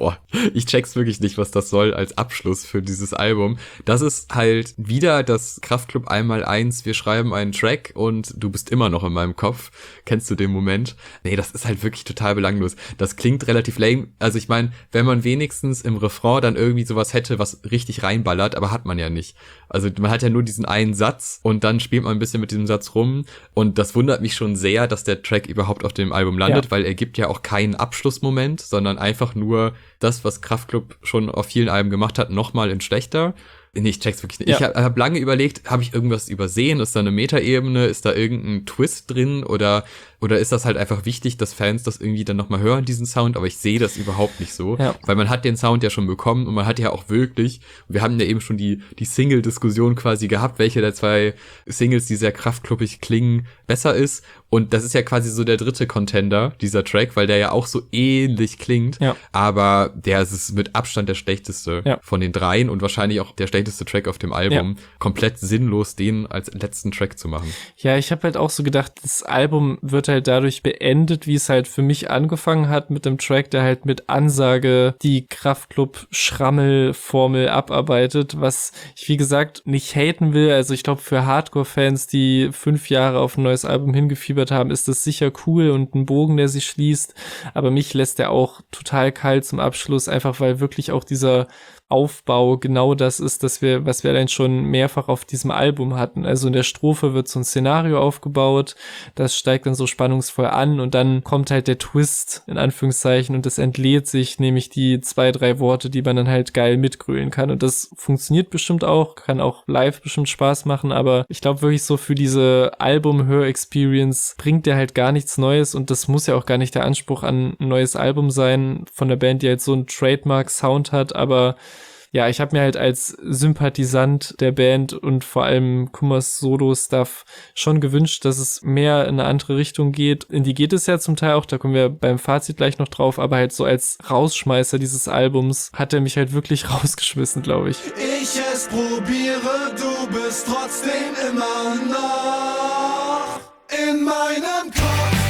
check's wirklich nicht, was das soll als Abschluss für dieses Album. Das ist halt wieder das Kraftklub 1x1, wir schreiben einen Track und du bist immer noch in meinem Kopf. Kennst du den Moment? Nee, das ist halt wirklich total belanglos. Das klingt relativ lame. Also ich meine, wenn man wenigstens im Refrain dann irgendwie sowas hätte, was richtig reinballert, aber hat man ja nicht. Also man hat ja nur diesen einen Satz und dann spielt man ein bisschen mit diesem Satz rum und das wundert mich schon sehr, dass der Track überhaupt auf dem Album landet, weil er gibt ja auch keinen Abschlussmoment, sondern einfach nur das, was Kraftklub schon auf vielen Alben gemacht hat, nochmal in schlechter. Nee, ich check's wirklich nicht. Ja. Ich hab lange überlegt, habe ich irgendwas übersehen? Ist da eine Metaebene? Ist da irgendein Twist drin? Oder ist das halt einfach wichtig, dass Fans das irgendwie dann nochmal hören, diesen Sound? Aber ich sehe das überhaupt nicht so. Ja. Weil man hat den Sound ja schon bekommen und man hat ja auch wirklich, wir haben ja eben schon die Single-Diskussion quasi gehabt, welche der 2 Singles, die sehr kraftklubbig klingen, besser ist. Und das ist ja quasi so der dritte Contender, dieser Track, weil der ja auch so ähnlich klingt. Ja. Aber der ist mit Abstand der schlechteste von den 3 und wahrscheinlich auch der schlechteste Track auf dem Album. Ja. Komplett sinnlos, den als letzten Track zu machen. Ja, ich habe halt auch so gedacht, das Album wird halt dadurch beendet, wie es halt für mich angefangen hat mit dem Track, der halt mit Ansage die Kraftklub-Schrammel-Formel abarbeitet, was ich, wie gesagt, nicht haten will. Also ich glaube, für Hardcore-Fans, die 5 Jahre auf ein neues Album hingefiebert haben, ist das sicher cool und ein Bogen, der sich schließt. Aber mich lässt er auch total kalt zum Abschluss, einfach weil wirklich auch dieser Aufbau genau das ist, was wir allein schon mehrfach auf diesem Album hatten. Also in der Strophe wird so ein Szenario aufgebaut, das steigt dann so spannungsvoll an und dann kommt halt der Twist, in Anführungszeichen, und es entlädt sich, nämlich die 2, 3 Worte, die man dann halt geil mitgrölen kann. Und das funktioniert bestimmt auch, kann auch live bestimmt Spaß machen, aber ich glaube wirklich so für diese Album-Hör-Experience bringt der halt gar nichts Neues und das muss ja auch gar nicht der Anspruch an ein neues Album sein von der Band, die halt so einen Trademark-Sound hat, aber ja, ich habe mir halt als Sympathisant der Band und vor allem Kummers Solo-Stuff schon gewünscht, dass es mehr in eine andere Richtung geht. In die geht es ja zum Teil auch, da kommen wir beim Fazit gleich noch drauf, aber halt so als Rausschmeißer dieses Albums hat er mich halt wirklich rausgeschmissen, glaube ich. Ich es probiere, du bist trotzdem immer noch in meinem Kopf.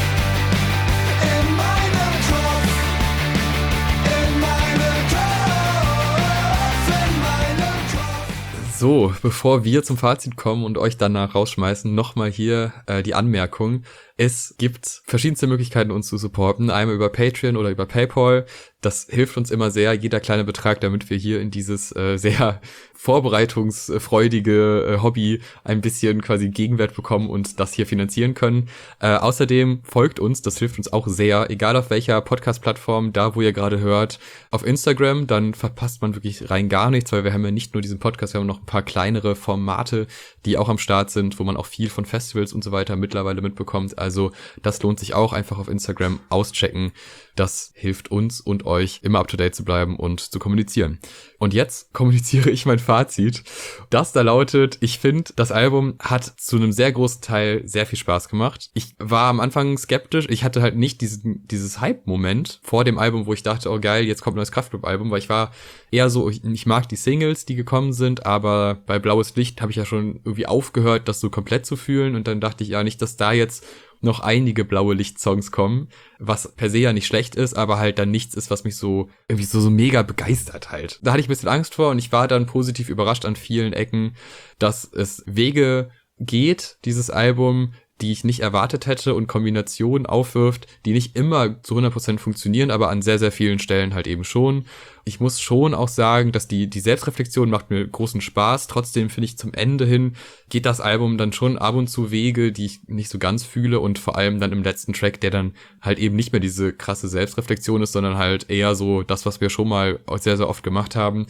So, bevor wir zum Fazit kommen und euch danach rausschmeißen, nochmal hier die Anmerkung. Es gibt verschiedenste Möglichkeiten, uns zu supporten. Einmal über Patreon oder über PayPal. Das hilft uns immer sehr, jeder kleine Betrag, damit wir hier in dieses sehr vorbereitungsfreudige Hobby ein bisschen quasi Gegenwert bekommen und das hier finanzieren können. Außerdem folgt uns, das hilft uns auch sehr, egal auf welcher Podcast-Plattform, da wo ihr gerade hört, auf Instagram, dann verpasst man wirklich rein gar nichts, weil wir haben ja nicht nur diesen Podcast, wir haben noch ein paar kleinere Formate, die auch am Start sind, wo man auch viel von Festivals und so weiter mittlerweile mitbekommt. Also das lohnt sich auch, einfach auf Instagram auschecken. Das hilft uns und euch, immer up-to-date zu bleiben und zu kommunizieren. Und jetzt kommuniziere ich mein Fazit. Das da lautet, ich finde, das Album hat zu einem sehr großen Teil sehr viel Spaß gemacht. Ich war am Anfang skeptisch. Ich hatte halt nicht dieses Hype-Moment vor dem Album, wo ich dachte, oh geil, jetzt kommt ein neues Kraftklub-Album, weil ich war eher so, ich mag die Singles, die gekommen sind, aber bei Blaues Licht habe ich ja schon irgendwie aufgehört, das so komplett zu fühlen und dann dachte ich ja nicht, dass da jetzt noch einige blaue Licht-Songs kommen, was per se ja nicht schlecht ist, aber halt dann nichts ist, was mich so irgendwie so mega begeistert halt. Da hatte ich ein bisschen Angst vor und ich war dann positiv überrascht an vielen Ecken, dass es Wege geht, dieses Album, die ich nicht erwartet hätte und Kombinationen aufwirft, die nicht immer zu 100% funktionieren, aber an sehr, sehr vielen Stellen halt eben schon. Ich muss schon auch sagen, dass die Selbstreflexion macht mir großen Spaß. Trotzdem finde ich, zum Ende hin geht das Album dann schon ab und zu Wege, die ich nicht so ganz fühle und vor allem dann im letzten Track, der dann halt eben nicht mehr diese krasse Selbstreflexion ist, sondern halt eher so das, was wir schon mal sehr, sehr oft gemacht haben.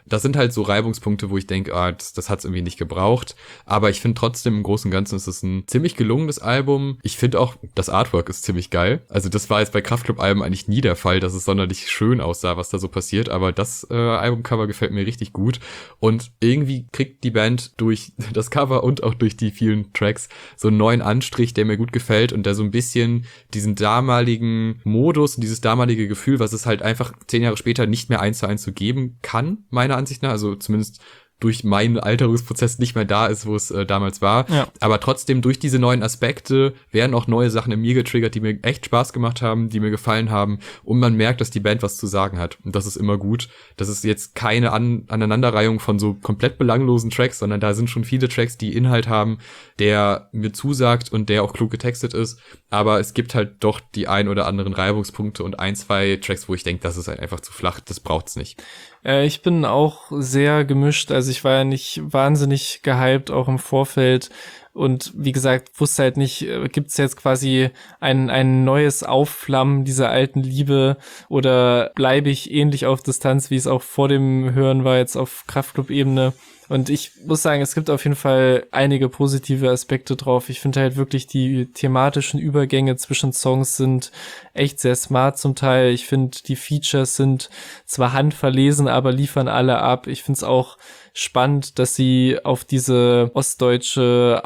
Das sind halt so Reibungspunkte, wo ich denke, das hat's irgendwie nicht gebraucht. Aber ich finde trotzdem, im Großen und Ganzen ist es ein ziemlich gelungenes Album. Ich finde auch, das Artwork ist ziemlich geil. Also das war jetzt bei Kraftklub-Alben eigentlich nie der Fall, dass es sonderlich schön aussah, was da so passiert. Aber das Albumcover gefällt mir richtig gut. Und irgendwie kriegt die Band durch das Cover und auch durch die vielen Tracks so einen neuen Anstrich, der mir gut gefällt und der so ein bisschen diesen damaligen Modus und dieses damalige Gefühl, was es halt einfach 10 Jahre später nicht mehr 1:1 so geben kann, meiner Ansicht nach, also zumindest durch meinen Alterungsprozess nicht mehr da ist, wo es damals war. Ja. Aber trotzdem durch diese neuen Aspekte werden auch neue Sachen in mir getriggert, die mir echt Spaß gemacht haben, die mir gefallen haben und man merkt, dass die Band was zu sagen hat und das ist immer gut. Das ist jetzt keine Aneinanderreihung von so komplett belanglosen Tracks, sondern da sind schon viele Tracks, die Inhalt haben, der mir zusagt und der auch klug getextet ist, aber es gibt halt doch die ein oder anderen Reibungspunkte und 1-2 Tracks, wo ich denke, das ist halt einfach zu flach, das braucht's nicht. Ich bin auch sehr gemischt, also ich war ja nicht wahnsinnig gehypt, auch im Vorfeld. Und wie gesagt, wusste halt nicht, gibt's jetzt quasi ein neues Aufflammen dieser alten Liebe oder bleibe ich ähnlich auf Distanz, wie es auch vor dem Hören war, jetzt auf Kraftklub-Ebene. Und ich muss sagen, es gibt auf jeden Fall einige positive Aspekte drauf. Ich finde halt wirklich, die thematischen Übergänge zwischen Songs sind echt sehr smart zum Teil. Ich finde, die Features sind zwar handverlesen, aber liefern alle ab. Ich finde es auch spannend, dass sie auf diese ostdeutsche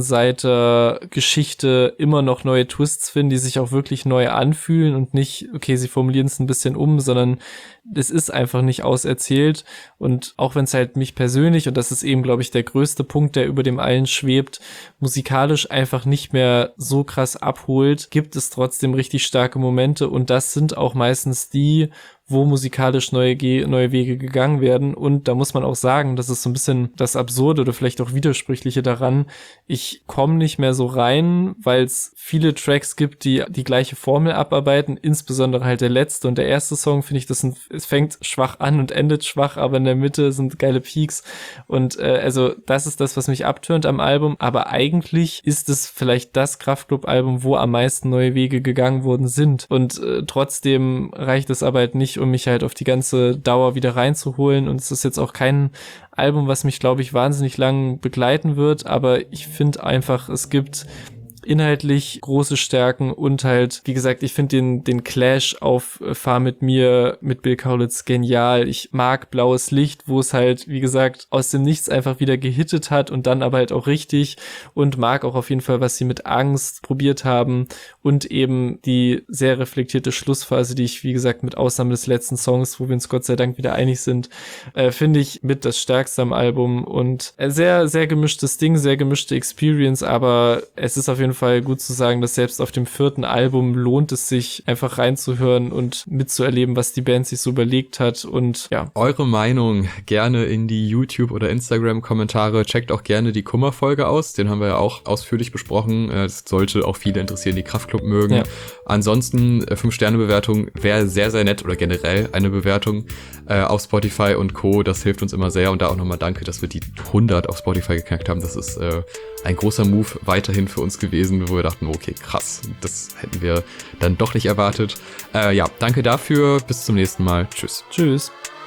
Außenseiter-Geschichte immer noch neue Twists finden, die sich auch wirklich neu anfühlen und nicht, okay, sie formulieren es ein bisschen um, sondern es ist einfach nicht auserzählt. Und auch wenn es halt mich persönlich, und das ist eben, glaube ich, der größte Punkt, der über dem allen schwebt, musikalisch einfach nicht mehr so krass abholt, gibt es trotzdem richtig starke Momente und das sind auch meistens die, wo musikalisch neue Wege gegangen werden. Und da muss man auch sagen, das ist so ein bisschen das Absurde oder vielleicht auch Widersprüchliche daran. Ich komme nicht mehr so rein, weil es viele Tracks gibt, die die gleiche Formel abarbeiten, insbesondere halt der letzte und der erste Song, finde ich, es fängt schwach an und endet schwach, aber in der Mitte sind geile Peaks. Und also das ist das, was mich abtönt am Album. Aber eigentlich ist es vielleicht das Kraftklub-Album, wo am meisten neue Wege gegangen worden sind. Und trotzdem reicht es aber halt nicht, um mich halt auf die ganze Dauer wieder reinzuholen. Und es ist jetzt auch kein Album, was mich, glaube ich, wahnsinnig lang begleiten wird. Aber ich finde einfach, es gibt inhaltlich große Stärken und halt, wie gesagt, ich finde den Clash auf Fahr mit mir mit Bill Kaulitz genial. Ich mag Blaues Licht, wo es halt, wie gesagt, aus dem Nichts einfach wieder gehittet hat und dann aber halt auch richtig und mag auch auf jeden Fall, was sie mit Angst probiert haben und eben die sehr reflektierte Schlussphase, die ich, wie gesagt, mit Ausnahme des letzten Songs, wo wir uns Gott sei Dank wieder einig sind, finde ich mit das Stärkste am Album und sehr, sehr gemischtes Ding, sehr gemischte Experience, aber es ist auf jeden Fall gut zu sagen, dass selbst auf dem 4. Album lohnt es sich, einfach reinzuhören und mitzuerleben, was die Band sich so überlegt hat und ja. Eure Meinung gerne in die YouTube- oder Instagram-Kommentare. Checkt auch gerne die Kummer-Folge aus. Den haben wir ja auch ausführlich besprochen. Das sollte auch viele interessieren, die Kraftklub mögen. Ja. Ansonsten 5-Sterne-Bewertung wäre sehr, sehr nett oder generell eine Bewertung auf Spotify und Co. Das hilft uns immer sehr und da auch nochmal danke, dass wir die 100 auf Spotify geknackt haben. Das ist ein großer Move weiterhin für uns gewesen, wo wir dachten, okay, krass, das hätten wir dann doch nicht erwartet. Ja, danke dafür. Bis zum nächsten Mal. Tschüss. Tschüss.